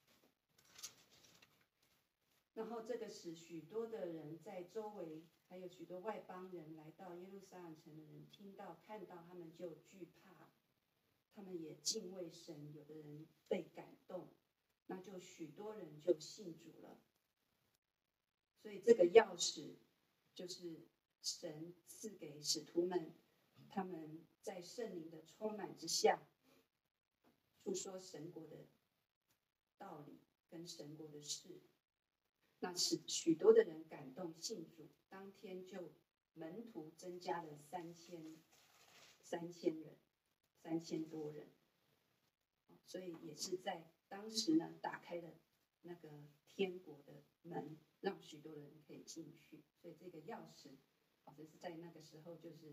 然后这个使许多的人在周围，还有许多外邦人来到耶路撒冷城的人，听到看到他们就惧怕。他们也敬畏神，有的人被感动，那就许多人就信主了。所以这个钥匙就是神赐给使徒们，他们在圣灵的充满之下，诉说神国的道理跟神国的事。那使许多的人感动信主，当天就门徒增加了三千三千人。三千多人，所以也是在当时呢，打开了那个天国的门，让许多人可以进去。所以这个钥匙，哦，这是在那个时候就是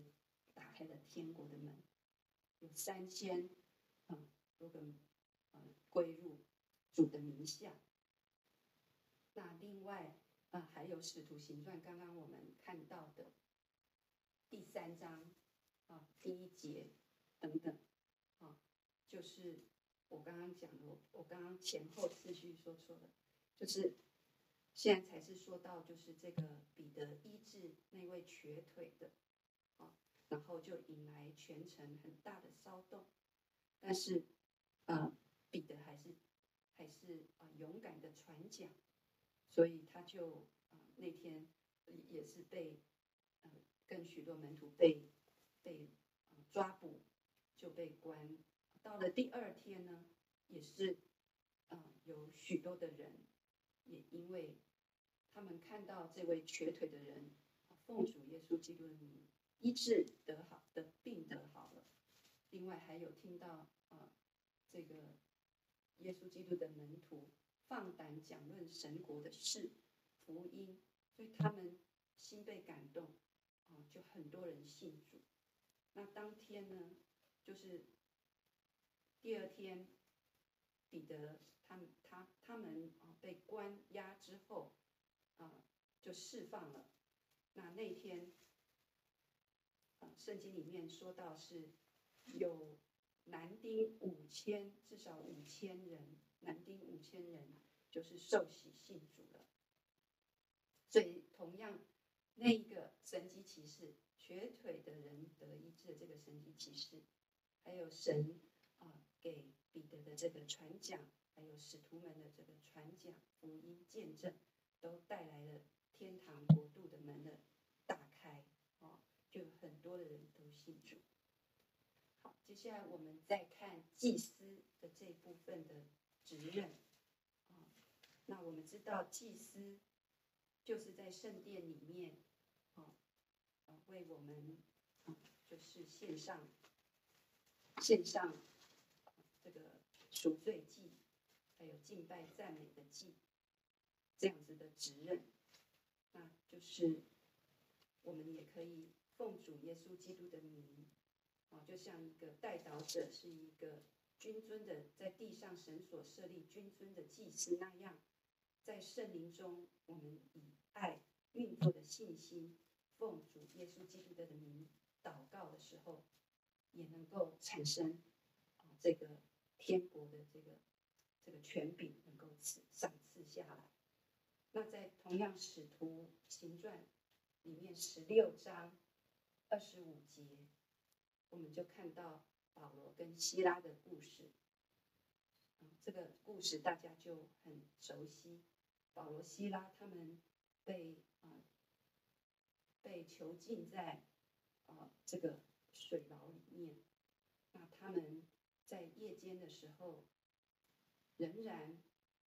打开了天国的门，有三千嗯多个呃归入主的名下。那另外呃还有使徒行传，刚刚我们看到的第三章啊第一节等等啊，就是我刚刚讲的，我我刚刚前后次序说错了，就是现在才是说到就是这个彼得医治那位瘸腿的啊，然后就引来全城很大的骚动，但是呃彼得还是还是啊、呃、勇敢的传讲，所以他就啊、呃、那天也是被呃跟许多门徒被被、呃、抓捕，就被关。到了第二天呢，也是呃有许多的人也因为他们看到这位瘸腿的人奉主耶稣基督的名医治得好，的病得好了。另外还有听到呃这个耶稣基督的门徒放胆讲论神国的事福音，所以他们心被感动啊、呃，就很多人信主。那当天呢，就是第二天，彼得他们他他们啊、呃、被关押之后啊、呃、就释放了。那那天啊、呃、圣经里面说到是有男丁五千，至少五千人，男丁五千人就是受洗信主了。所以同样那一个神迹奇事，瘸腿的人得医治的这个神迹奇事，还有神啊、呃、给彼得的这个传讲，还有使徒们的这个传讲福音见证，都带来了天堂国度的门的打开哦，就很多的人都信主。好，接下来我们再看祭司的这部分的职任啊、哦。那我们知道祭司就是在圣殿里面啊、呃，为我们啊、呃、就是献上献上、呃、这个赎罪祭，还有敬拜赞美的祭，这样子的职任。那就是我们也可以奉主耶稣基督的名啊，就像一个代祷者，是一个君尊的，在地上神所设立君尊的祭司那样，在圣灵中，我们以爱运作的信心，奉主耶稣基督的名祷告的时候，也能够产生啊这个天国的这个这个权柄能够赐赏赐下来。那在同样使徒行传里面十六章二十五节，我们就看到保罗跟希拉的故事。嗯，这个故事大家就很熟悉。保罗、希拉他们被啊、呃、被囚禁在啊、呃、这个水牢里面。那他们在夜间的时候，仍然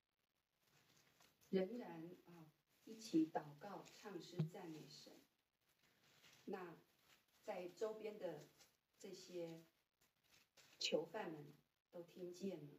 仍然啊、呃、一起祷告、唱诗、赞美神。那在周边的这些囚犯们都听见了，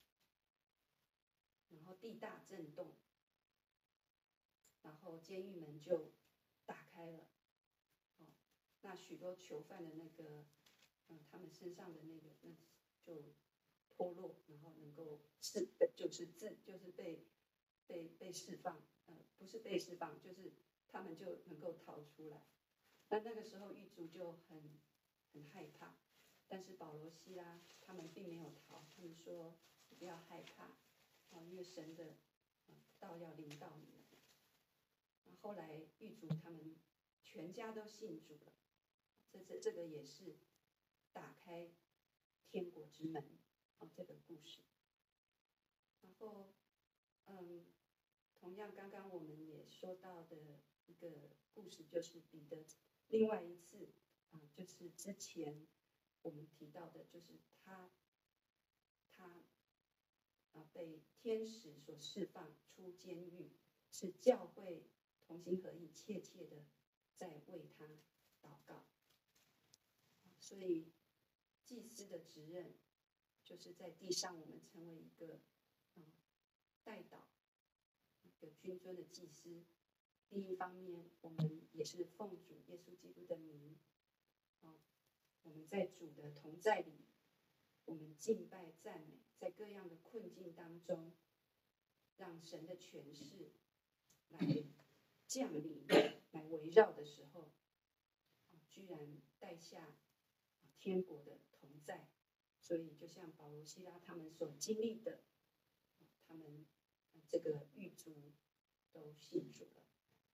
然后地大震动，然后监狱门就打开了。哦，那许多囚犯的那个，嗯，他们身上的那个那就脱落，然后能够释，就是自就是被被被释放，呃，不是被释放，就是他们就能够逃出来。那那个时候狱卒就很很害怕，但是保罗、希拉他们并没有逃，他们说不要害怕，啊，因为神的道要临到你们。后来狱卒他们全家都信主了，这这这个也是打开天国之门啊，这个故事。然后，嗯，同样刚刚我们也说到的一个故事，就是彼得另外一次啊，就是之前我们提到的，就是他他啊被天使所释放出监狱，是教会同心合意、切切的在为他祷告。所以祭司的职任，就是在地上我们成为一个嗯代祷、一个君尊的祭司。另一方面，我们也是奉主耶稣基督的名，啊， 我们在主的同在里，我们敬拜赞美，在各样的困境当中，让神的权势来降临、来围绕的时候，居然带下天国的同在。所以，就像保罗、希拉他们所经历的，他们这个狱卒都信主了。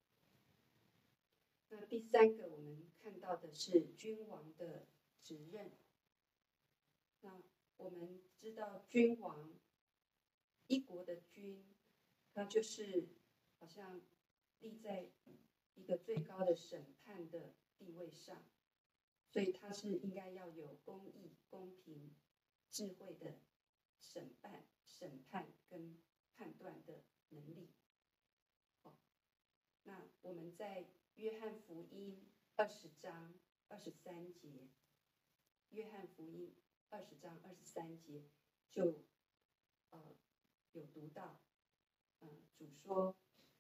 那第三个，我们看到的是君王的职任。那我们知道，君王一国的君，他就是好像立在一个最高的审判的地位上，所以他是应该要有公义、公平、智慧的审判、审判跟判断的能力。哦，那我们在约翰福音二十章二十三节，约翰福音二十章二十三节就呃有读到，呃主说，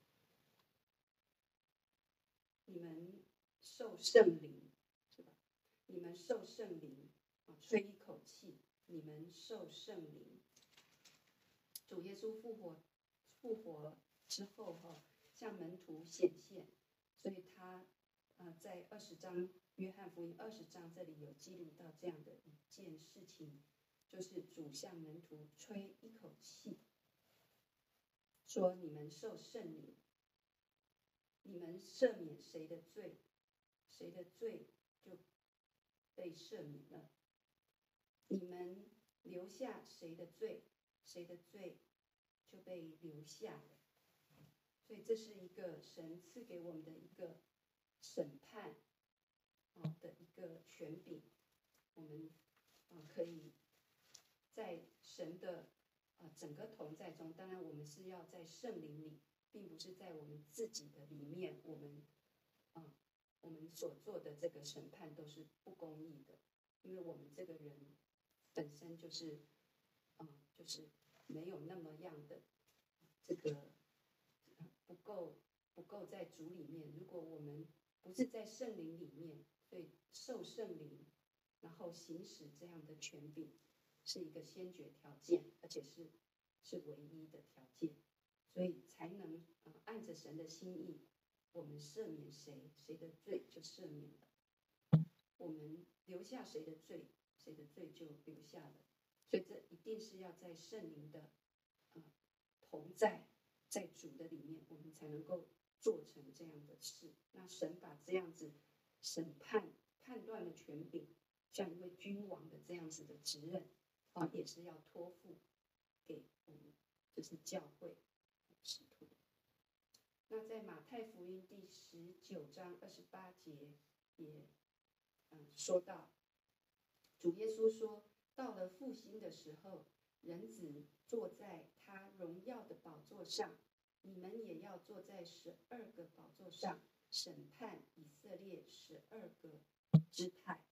你们受圣灵，是吧？你们受圣灵，啊，吹一口气，你们受圣灵。主耶稣复活，复活之后哈，向门徒显现，所以他呃在二十章约翰福音二十章这里有记录到这样的一件事情，就是主向门徒吹一口气，说你们受圣灵，你们赦免谁的罪，谁的罪就被赦免了；你们留下谁的罪，谁的罪就被留下了。所以这是一个神赐给我们的一个审判的一个权柄，我们可以在神的整个同在中，当然我们是要在圣灵里，并不是在我们自己的里面，我们我们所做的这个审判都是不公义的，因为我们这个人本身就是就是没有那么样的这个不够不够在主里面。如果我们不是在圣灵里面，所以受圣灵，然后行使这样的权柄，是一个先决条件，而且是是唯一的条件，所以才能、呃、按着神的心意，我们赦免谁，谁的罪就赦免了；我们留下谁的罪，谁的罪就留下了。所以这一定是要在圣灵的、呃、同在，在主的里面，我们才能够做成这样的事。那神把这样子审判、判断的权柄，像一位君王的这样子的职任，啊，也是要托付给我们，就是教会使徒。那在马太福音第十九章二十八节也、嗯、说到，主耶稣说，到了复兴的时候，人子坐在他荣耀的宝座上，你们也要坐在十二个宝座上，审判以色列十二个支派。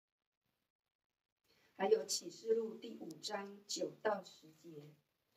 还有启示录第五章九到十节，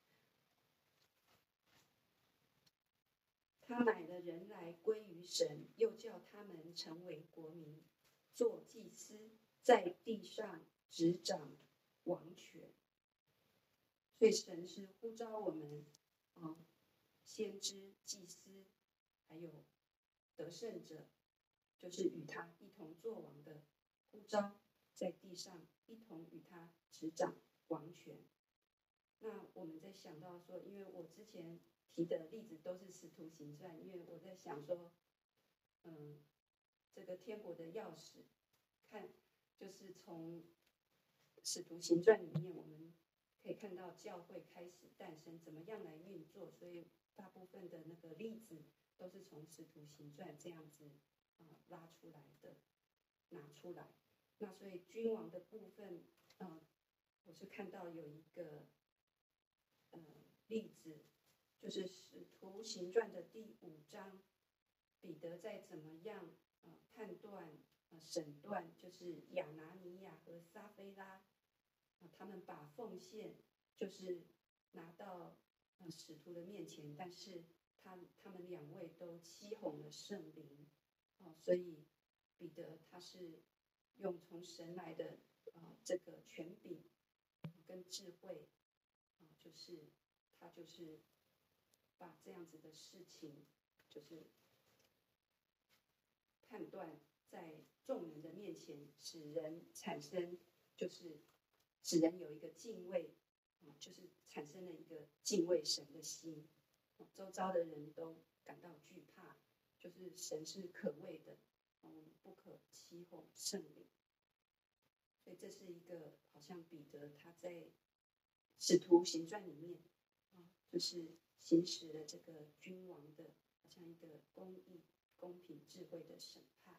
他买了人来归于神，又叫他们成为国民，做祭司，在地上执掌王权。所以神是呼召我们、嗯、先知、祭司，还有得胜者，就是与他一同作王的呼召，在地上一同与他执掌王权。那我们在想到说，因为我之前提的例子都是使徒行传，因为我在想说，嗯，这个天国的钥匙，看就是从使徒行传里面，我们可以看到教会开始诞生，怎么样来运作，所以大部分的那个例子都是从使徒行传这样子、呃、拉出来的，拿出来。那所以君王的部分、呃、我是看到有一个、呃、例子，就是使徒行传的第五章，彼得在怎么样、呃、判断、呃、审断，就是亚拿尼亚和撒非拉，呃、他们把奉献就是拿到、呃、使徒的面前，但是他他们两位都欺哄了圣灵、呃、所以彼得他是用从神来的呃这个权柄跟智慧，啊、就是他就是把这样子的事情，就是判断在众人的面前，使人产生就是使人有一个敬畏，啊、就是产生了一个敬畏神的心，啊、周遭的人都感到惧怕，就是神是可畏的，啊、我们不可欺哄圣灵。所以这是一个好像彼得他在使徒行传里面啊，就是行使了这个君王的，好像一个公义、公平、智慧的审判。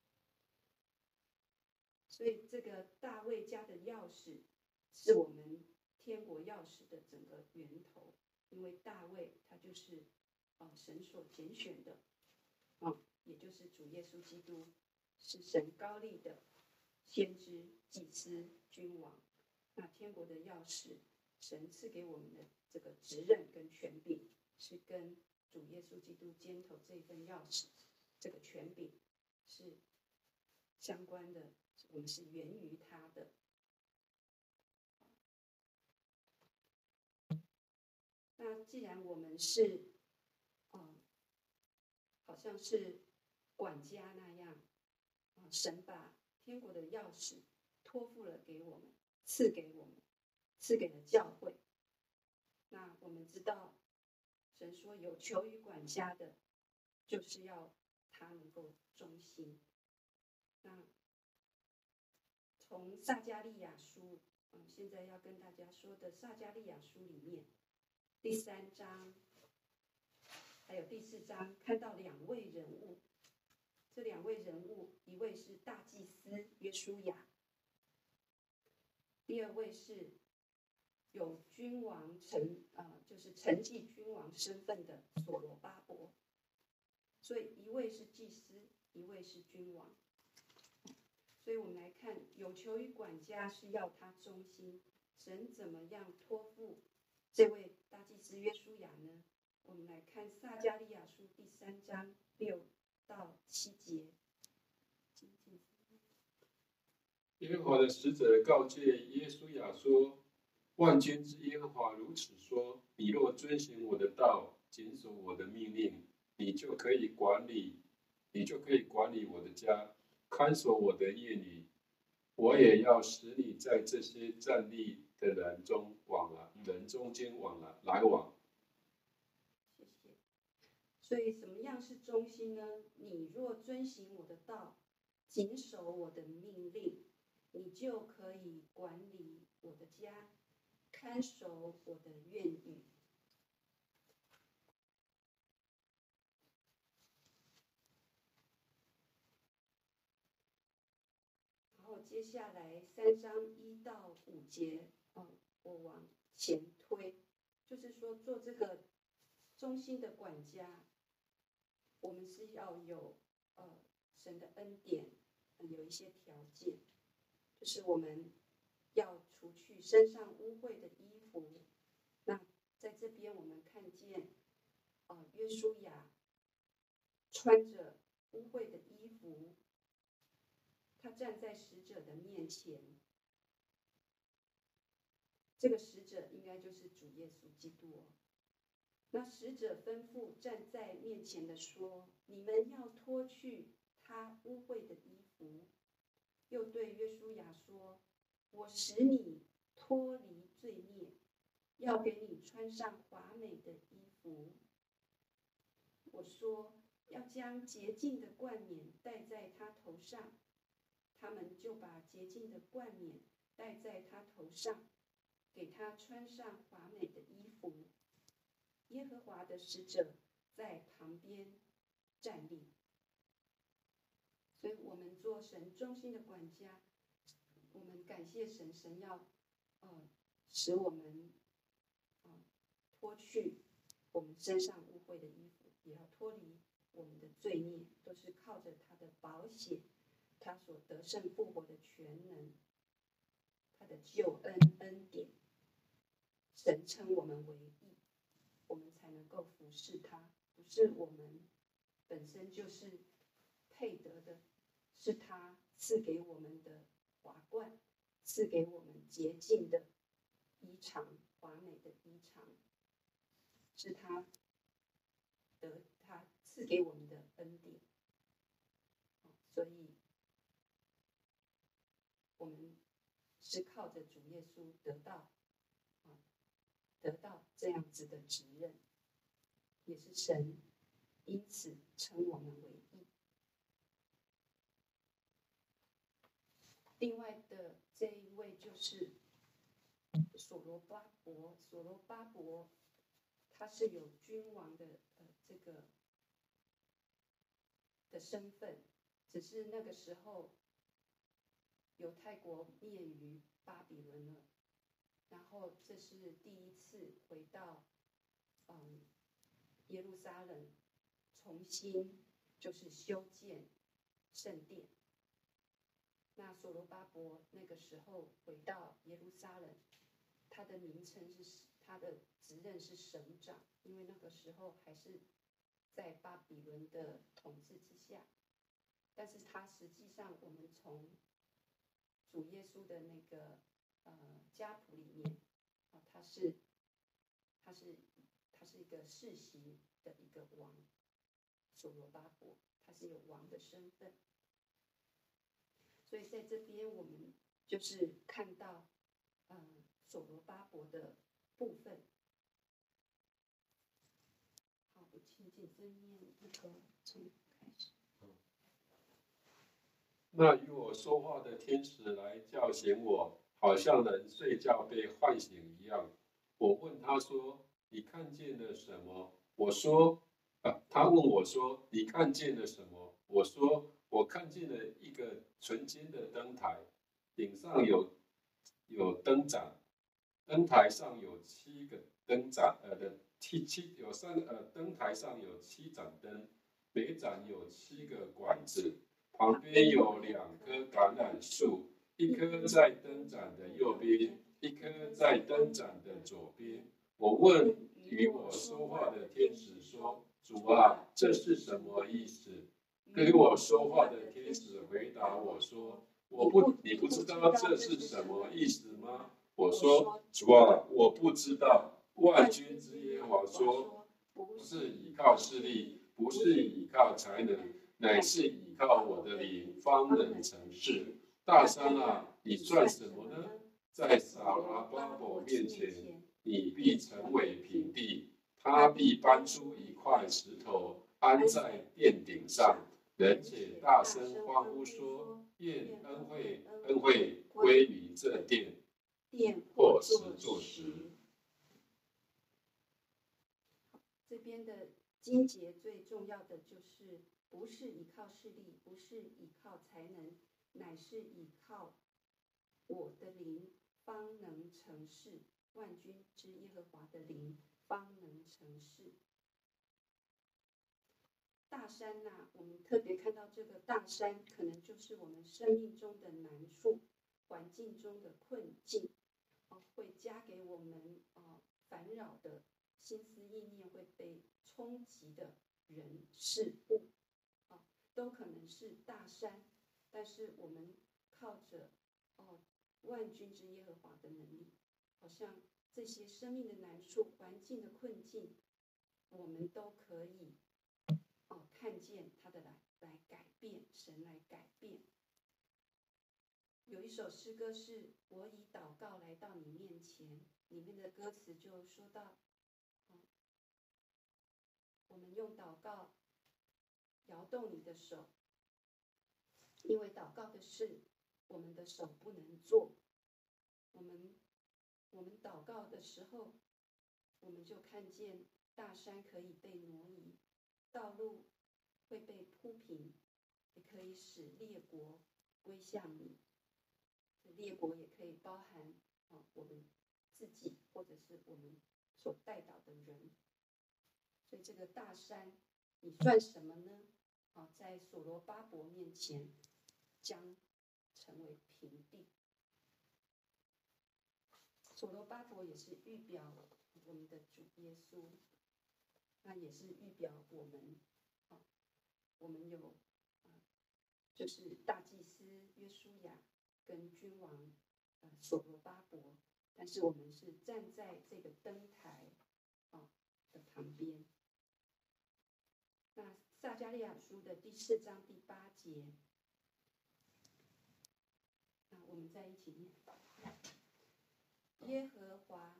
所以这个大卫家的钥匙是我们天国钥匙的整个源头，因为大卫他就是啊神所拣选的，啊，也就是主耶稣基督是神高立的先知、祭司、君王。那天国的钥匙，神赐给我们的这个职任跟权柄，是跟主耶稣基督肩头这份钥匙，这个权柄是相关的，我们是源于他的。那既然我们是，嗯，好像是管家那样，啊，神把天国的钥匙托付了给我们，赐给我们，赐给了教会。那我们知道，神说有求于管家的，就是要他能够忠心。那从撒迦利亚书，嗯，现在要跟大家说的撒迦利亚书里面，第三章还有第四章，看到两位人物。这两位人物，一位是大祭司约书亚，第二位是有君王承呃，就是承继君王身份的所罗巴伯。所以一位是祭司，一位是君王。所以我们来看，有求于管家是要他忠心，神怎么样托付这位大祭司约书亚呢？我们来看撒迦利亚书第三章六到七节。 耶和华的使者告诫耶书亚说：“万军之耶和华如此说：你若遵行我的道，谨守我的命令，你就可以管理，你就可以管理我的家，看守我的业女。我也要使你在这些站立的人中往来，人中间往来来往。” 谢谢。所以什么样是忠心呢？你若遵行我的道，谨守我的命令，你就可以管理我的家，看守我的院宇。然后接下来三章一到五节，嗯，我往前推，就是说做这个忠心的管家，我们是要有呃神的恩典，呃、有一些条件，就是我们要除去身上污秽的衣服。那在这边我们看见，呃，约书亚穿着污秽的衣服，他站在使者的面前。这个使者应该就是主耶稣基督哦。那使者吩咐站在面前的说：“你们要脱去他污秽的衣服。”又对约书亚说：“我使你脱离罪孽，要给你穿上华美的衣服。我说要将洁净的冠冕戴在他头上。”他们就把洁净的冠冕戴在他头上，给他穿上华美的衣服。耶和华的使者在旁边站立。所以我们做神忠心的管家，我们感谢神，神要呃使我们呃脱去我们身上污秽的衣服，也要脱离我们的罪孽，都是靠着他的宝血，他所得胜复活的全能，他的救恩恩典，神称我们为义，我们才能够服侍他，不是我们本身就是配得的，是他赐给我们的华冠，赐给我们洁净的衣裳，华美的衣裳，是他得他赐给我们的恩典。所以，我们是靠着主耶稣得到，啊，得到这样子的职任，也是神因此称我们为义。另外的这一位就是所罗巴伯，所罗巴伯他是有君王的呃这个的身份，只是那个时候犹太国灭于巴比伦了，然后这是第一次回到嗯耶路撒冷，重新就是修建圣殿。那所罗巴伯那个时候回到耶路撒冷，他的名称是他的职任是省长，因为那个时候还是在巴比伦的统治之下。但是他实际上，我们从主耶稣的那个呃家谱里面，啊，他是他是他是一个世袭的一个王，所罗巴伯，他是有王的身份。所以在这边我们就是看到，嗯、呃，所罗巴伯的部分。好，我请姐这念那个从开始。 那与我说话的天使来叫醒我，好像人睡觉被唤醒一样。我问他说：“你看见了什么？”我说：“啊。”他问我说：“你看见了什么？”我说：“我看见了一个纯金的灯台，顶上有有灯盏，灯台上有七个灯盏，呃的七七有三呃灯台上有七盏灯，每盏有七个管子。旁边有两棵橄榄树，一棵在灯盏的右边，一棵在灯盏的左边。我问与我说话的天使说：“主啊，这是什么意思？”与我说话的天使回答我说：“我不，你不知道这是什么意思吗？”我说：“主啊，我不知道。”万军之耶和华说：“不是倚靠势力，不是倚靠才能，乃是倚靠我的灵，方能成事。大山啊，你算什么呢？在撒拉巴伯面前，你必成为平地。他必搬出一块石头，安在殿顶上，人且大声欢呼说：愿恩惠恩惠归于这殿，或石做石。” 这边的经节最重要的就是，不是依靠势力，不是依靠才能，乃是依靠我的灵，方能成事。万军之耶和华的灵，方能成事。大山呐、啊，我们特别看到这个大山，可能就是我们生命中的难处，环境中的困境，啊、会加给我们啊、呃、烦扰的心思意念，会被冲击的人事物，啊、都可能是大山，但是我们靠着哦万军之耶和华的能力，好像这些生命的难处、环境的困境，我们都可以。哦，看见他的来来改变，神来改变。有一首诗歌是“我以祷告来到你面前”，里面的歌词就说到，哦、我们用祷告摇动你的手，因为祷告的事，我们的手不能做。我们我们祷告的时候，我们就看见大山可以被挪移。道路会被铺平，也可以使列国归向你。列国也可以包含啊我们自己，或者是我们所带导的人。所以这个大山，你算什么呢？啊，在所罗巴伯面前，将成为平地。所罗巴伯也是预表我们的主耶稣。那也是预表我们，啊，我们有啊就是大祭司约书亚跟君王呃所罗巴伯，但是我们是站在这个灯台啊的旁边。那撒迦利亚书的第四章第八节，那我们再一起念：耶和华。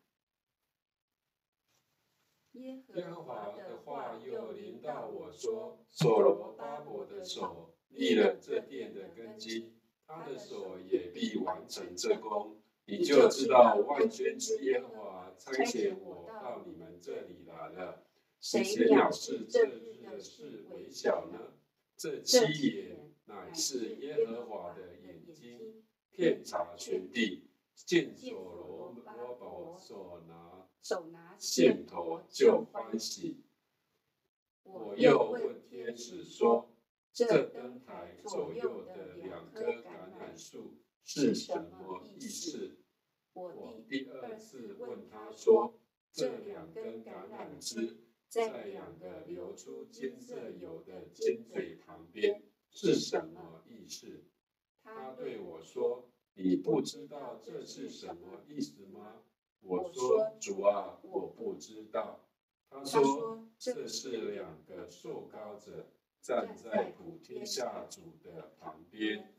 耶和华的话又临到我说：所罗巴伯的手立了这殿的根基，他的手也必完成这工。你就知道万军之耶和华差遣我到你们这里来了。谁藐视这日的事为小呢？这七眼乃是耶和华的眼睛，遍察全地。见所罗巴伯所拿手拿线头就欢喜。我又问天使说：这灯台左右的两棵橄榄树是什么意思？我第二次问他说：这两根橄榄枝在两个流出金色油的尖嘴旁边是什么意思？他对我说：你不知道这是什么意思吗？我说：主啊，我不知道。他说：这是两个受膏者站在普天下主的旁边。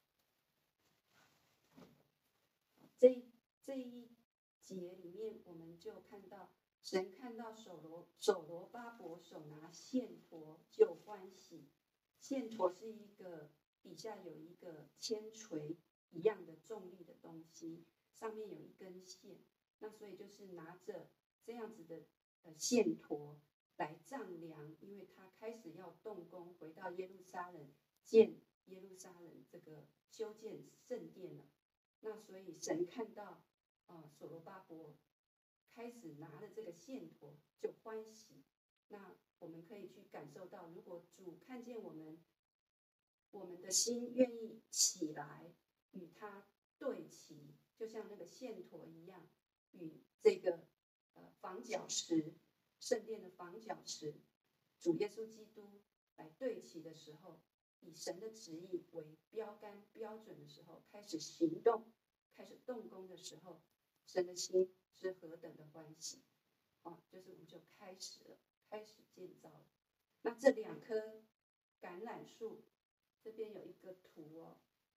这这一节里面，我们就看到神看到所罗所罗巴伯手拿线砣就欢喜。线砣是一个底下有一个铅锤一样的重力的东西，上面有一根线，那所以就是拿着这样子的呃线砣来丈量，因为他开始要动工，回到耶路撒冷建耶路撒冷这个修建圣殿了。那所以神看到呃所罗巴伯开始拿着这个线砣就欢喜。那我们可以去感受到，如果主看见我们，我们的心愿意起来与他对齐，就像那个线砣一样，与这个呃房角石，圣殿的房角石，主耶稣基督来对齐的时候，以神的旨意为标杆标准的时候，开始行动，开始动工的时候，神的心是何等的欢喜啊！就是我们就开始了，开始建造了。那这两棵橄榄树，这边有一个图哦。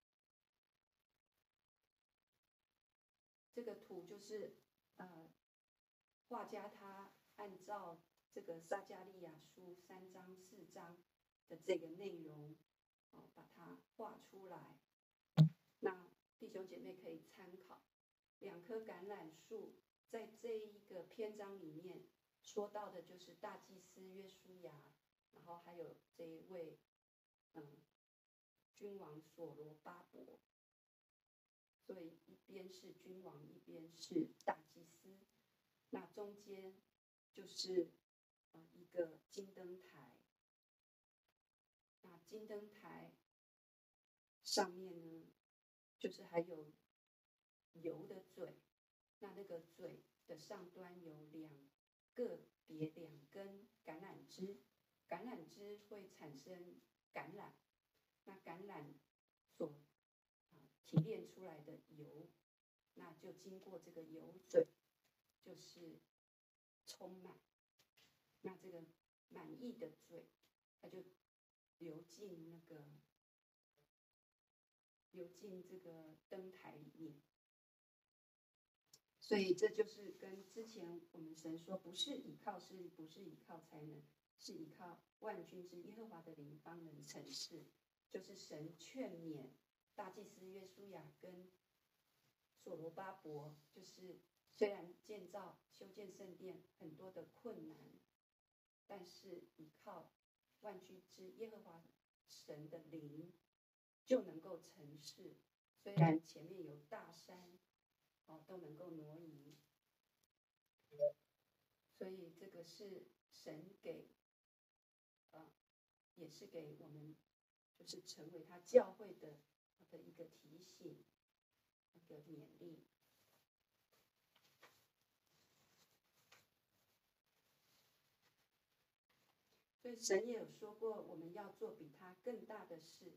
这个图就是呃，画家他按照这个撒迦利亚书三章四章的这个内容，哦，把它画出来。那弟兄姐妹可以参考。两棵橄榄树在这一个篇章里面说到的就是大祭司约书亚，然后还有这一位嗯君王所罗巴伯。所以一边是君王，一边是大祭司，那中间就是呃一个金灯台。那金灯台上面呢，就是还有油的嘴，那那个嘴的上端有两个别两根橄榄枝，橄榄枝会产生橄榄，那橄榄所提炼出来的油，那就经过这个油嘴，就是充满。那这个满意的嘴，它就流进那个流进这个灯台里面。所以这就是跟之前我们神说，不是倚靠势力，不是倚靠才能，是倚靠万军之耶和华的灵方能成事。就是神劝勉大祭司约书亚跟所罗巴伯，就是虽然建造修建圣殿很多的困难，但是依靠万军之耶和华神的灵就能够成事。虽然前面有大山，哦，都能够挪移。所以这个是神给，呃，也是给我们，就是成为他教会的的一个提醒，一个勉励。所以神也有说过，我们要做比他更大的事，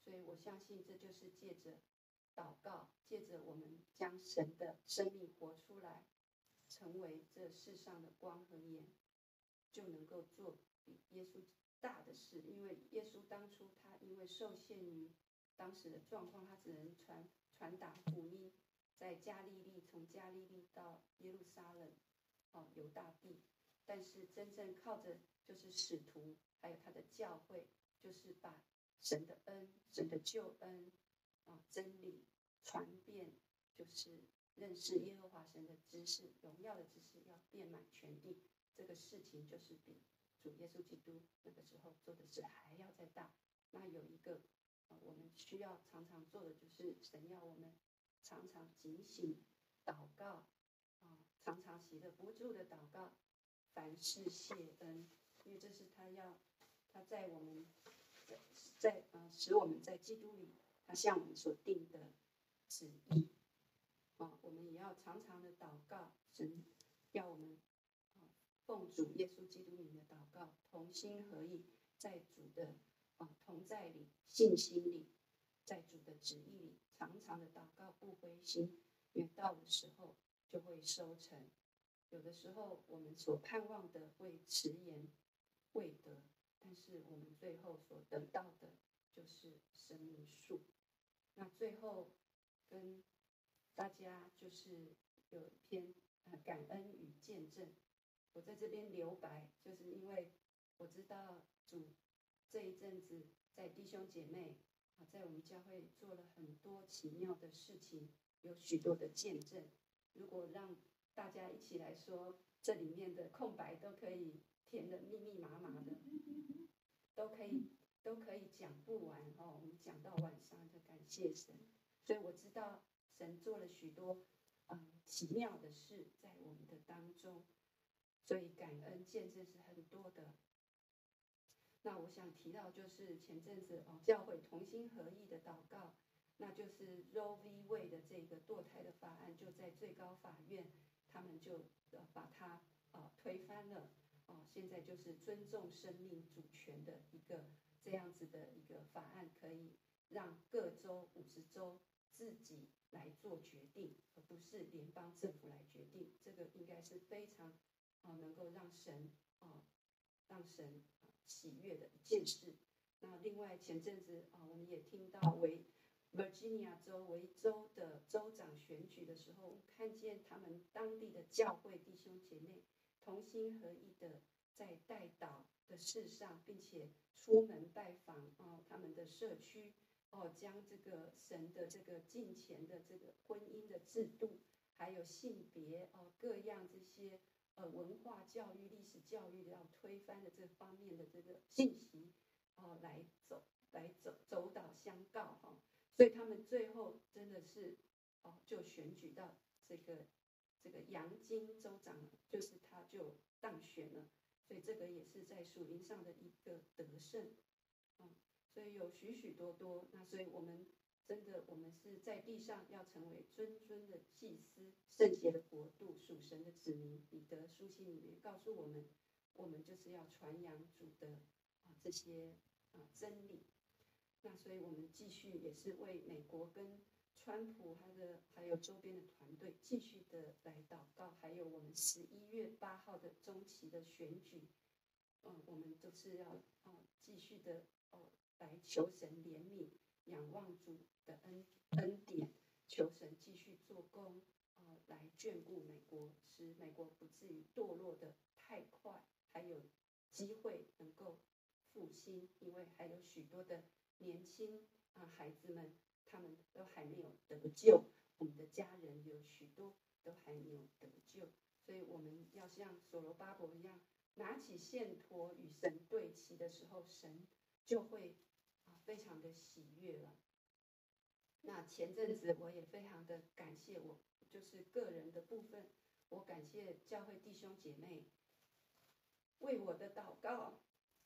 所以我相信这就是借着祷告，借着我们将神的生命活出来，成为这世上的光和盐，就能够做比耶稣大的事。因为耶稣当初他因为受限于当时的状况，他只能传传达福音，在加利利，从加利利到耶路撒冷，哦，犹大地。但是真正靠着就是使徒，还有他的教会，就是把神的恩、神的救恩啊、真理传遍，就是认识耶和华神的知识、荣耀的知识要遍满全地。这个事情就是比主耶稣基督那个时候做的事还要再大。那有一个呃，我们需要常常做的就是神要我们常常警醒祷告啊、常常喜乐不住的祷告，凡事谢恩，因为这是他要他在我们在在呃使我们在基督里，他向我们所定的旨意啊、我们也要常常的祷告，神要我们啊、奉主耶稣基督名的祷告，同心合意，在主的啊、同在里、信心里，在主的旨意里，常常的祷告不灰心，因为到的时候就会收成。有的时候我们所盼望的会迟延未得，但是我们最后所得到的就是生命树。那最后跟大家就是有一篇呃感恩与见证，我在这边留白，就是因为我知道主这一阵子在弟兄姐妹啊，在我们教会做了很多奇妙的事情，有许多的见证。如果让大家一起来说，这里面的空白都可以填得密密麻麻的，都可以都可以讲不完哦。我们讲到晚上就感谢神，所以我知道神做了许多嗯奇妙的事在我们的当中，所以感恩见证是很多的。那我想提到就是前阵子哦，教会同心合意的祷告，那就是 Roe v. Wade 的这个堕胎的法案就在最高法院，他们就呃把它呃推翻了哦、呃，现在就是尊重生命主权的一个这样子的一个法案，可以让各州五十州自己来做决定，而不是联邦政府来决定。这个应该是非常啊、呃、能够让神啊、呃、让神、呃、喜悦的一件事。那另外前阵子啊、呃、我们也听到为Virginia 州为州的州长选举的时候，看见他们当地的教会弟兄姐妹同心合意的在代祷的事上，并且出门拜访哦他们的社区哦，将这个神的这个敬虔的这个婚姻的制度，还有性别哦各样这些呃文化教育、历史教育要推翻的这方面的这个信息哦来走来走走导相告哈。所以他们最后真的是哦，就选举到这个这个杨金州长，就是他就当选了，所以这个也是在属灵上的一个得胜，嗯，所以有许许多多。那所以我们真的，我们是在地上要成为尊尊的祭司，圣洁的国度，属神的子民。彼得书信里面告诉我们，我们就是要传扬主的啊这些啊真理。那所以我们继续也是为美国跟川普他的还有周边的团队继续的来祷告，还有我们十一月八号的中期的选举，嗯，我们都是要哦继续的哦来求神怜悯，仰望主的恩恩典，求神继续做工，哦来眷顾美国，使美国不至于堕落的太快，还有机会能够复兴，因为还有许多的年轻啊孩子们，他们都还没有得救，我们的家人有许多都还没有得救，所以我们要像所罗巴伯一样，拿起线砣与神对齐的时候，神就会啊非常的喜悦了。那前阵子我也非常的感谢我，就是个人的部分，我感谢教会弟兄姐妹为我的祷告，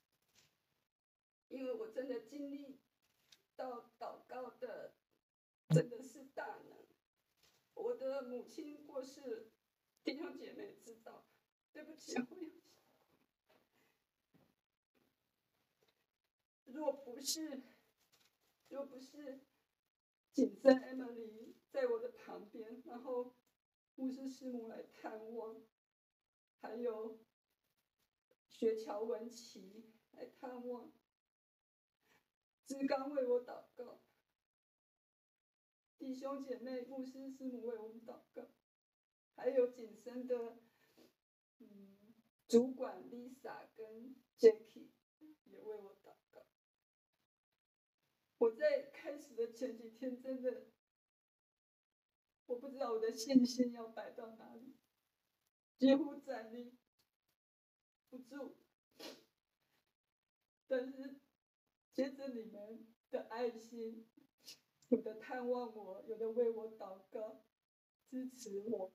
因为我真的经历到祷告的真的是大能。我的母亲过世，弟兄姐妹知道，对不起，我有若不是若不是谨慎 Emily 在我的旁边，然后牧师师母来探望，还有学乔文琪来探望，志刚为我祷告，弟兄姐妹、牧师师母为我们祷告，还有谨慎的嗯主管 Lisa 跟 Jackie 也为我祷告。我在开始的前几天真的，我不知道我的信心要摆到哪里，几乎站立不住。但是接着你们的爱心，有的探望我，有的为我祷告，支持我，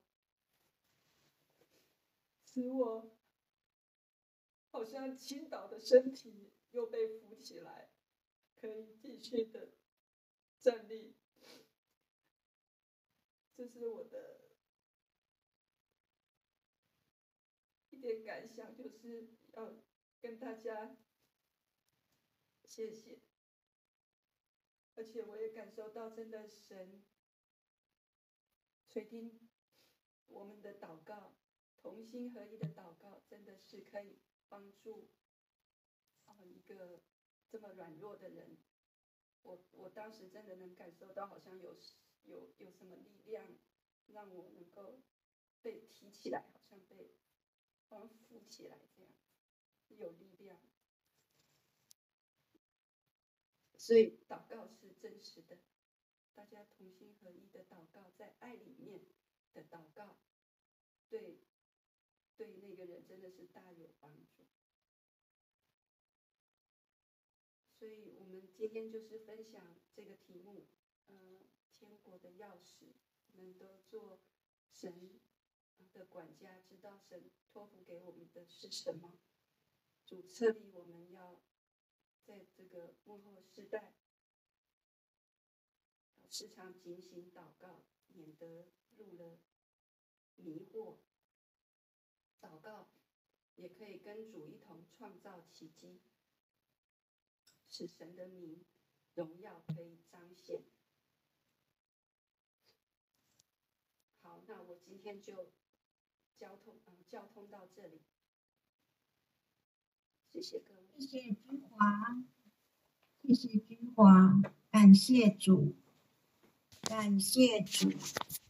使我好像倾倒的身体又被扶起来，可以继续的站立。这是我的一点感想，就是要跟大家谢谢，而且我也感受到真的神垂听我们的祷告，同心合一的祷告，真的是可以帮助啊一个这么软弱的人。我我当时真的能感受到，好像有有有什么力量让我能够被提起来，好像被好像扶起来这样，有力量。所以祷告是真实的，大家同心合一的祷告，在爱里面的祷告，对对那个人真的是大有帮助。所以我们今天就是分享这个题目，呃，天国的钥匙，我们都做神的管家，知道神托付给我们的是什么。主策立我们要在这个幕后世代，时常警醒祷告，免得入了迷惑。祷告也可以跟主一同创造奇迹，使神的名荣耀可以彰显。好，那我今天就交通嗯交通到这里，谢谢各位。 谢谢居华，谢谢居华，感谢主，感谢主。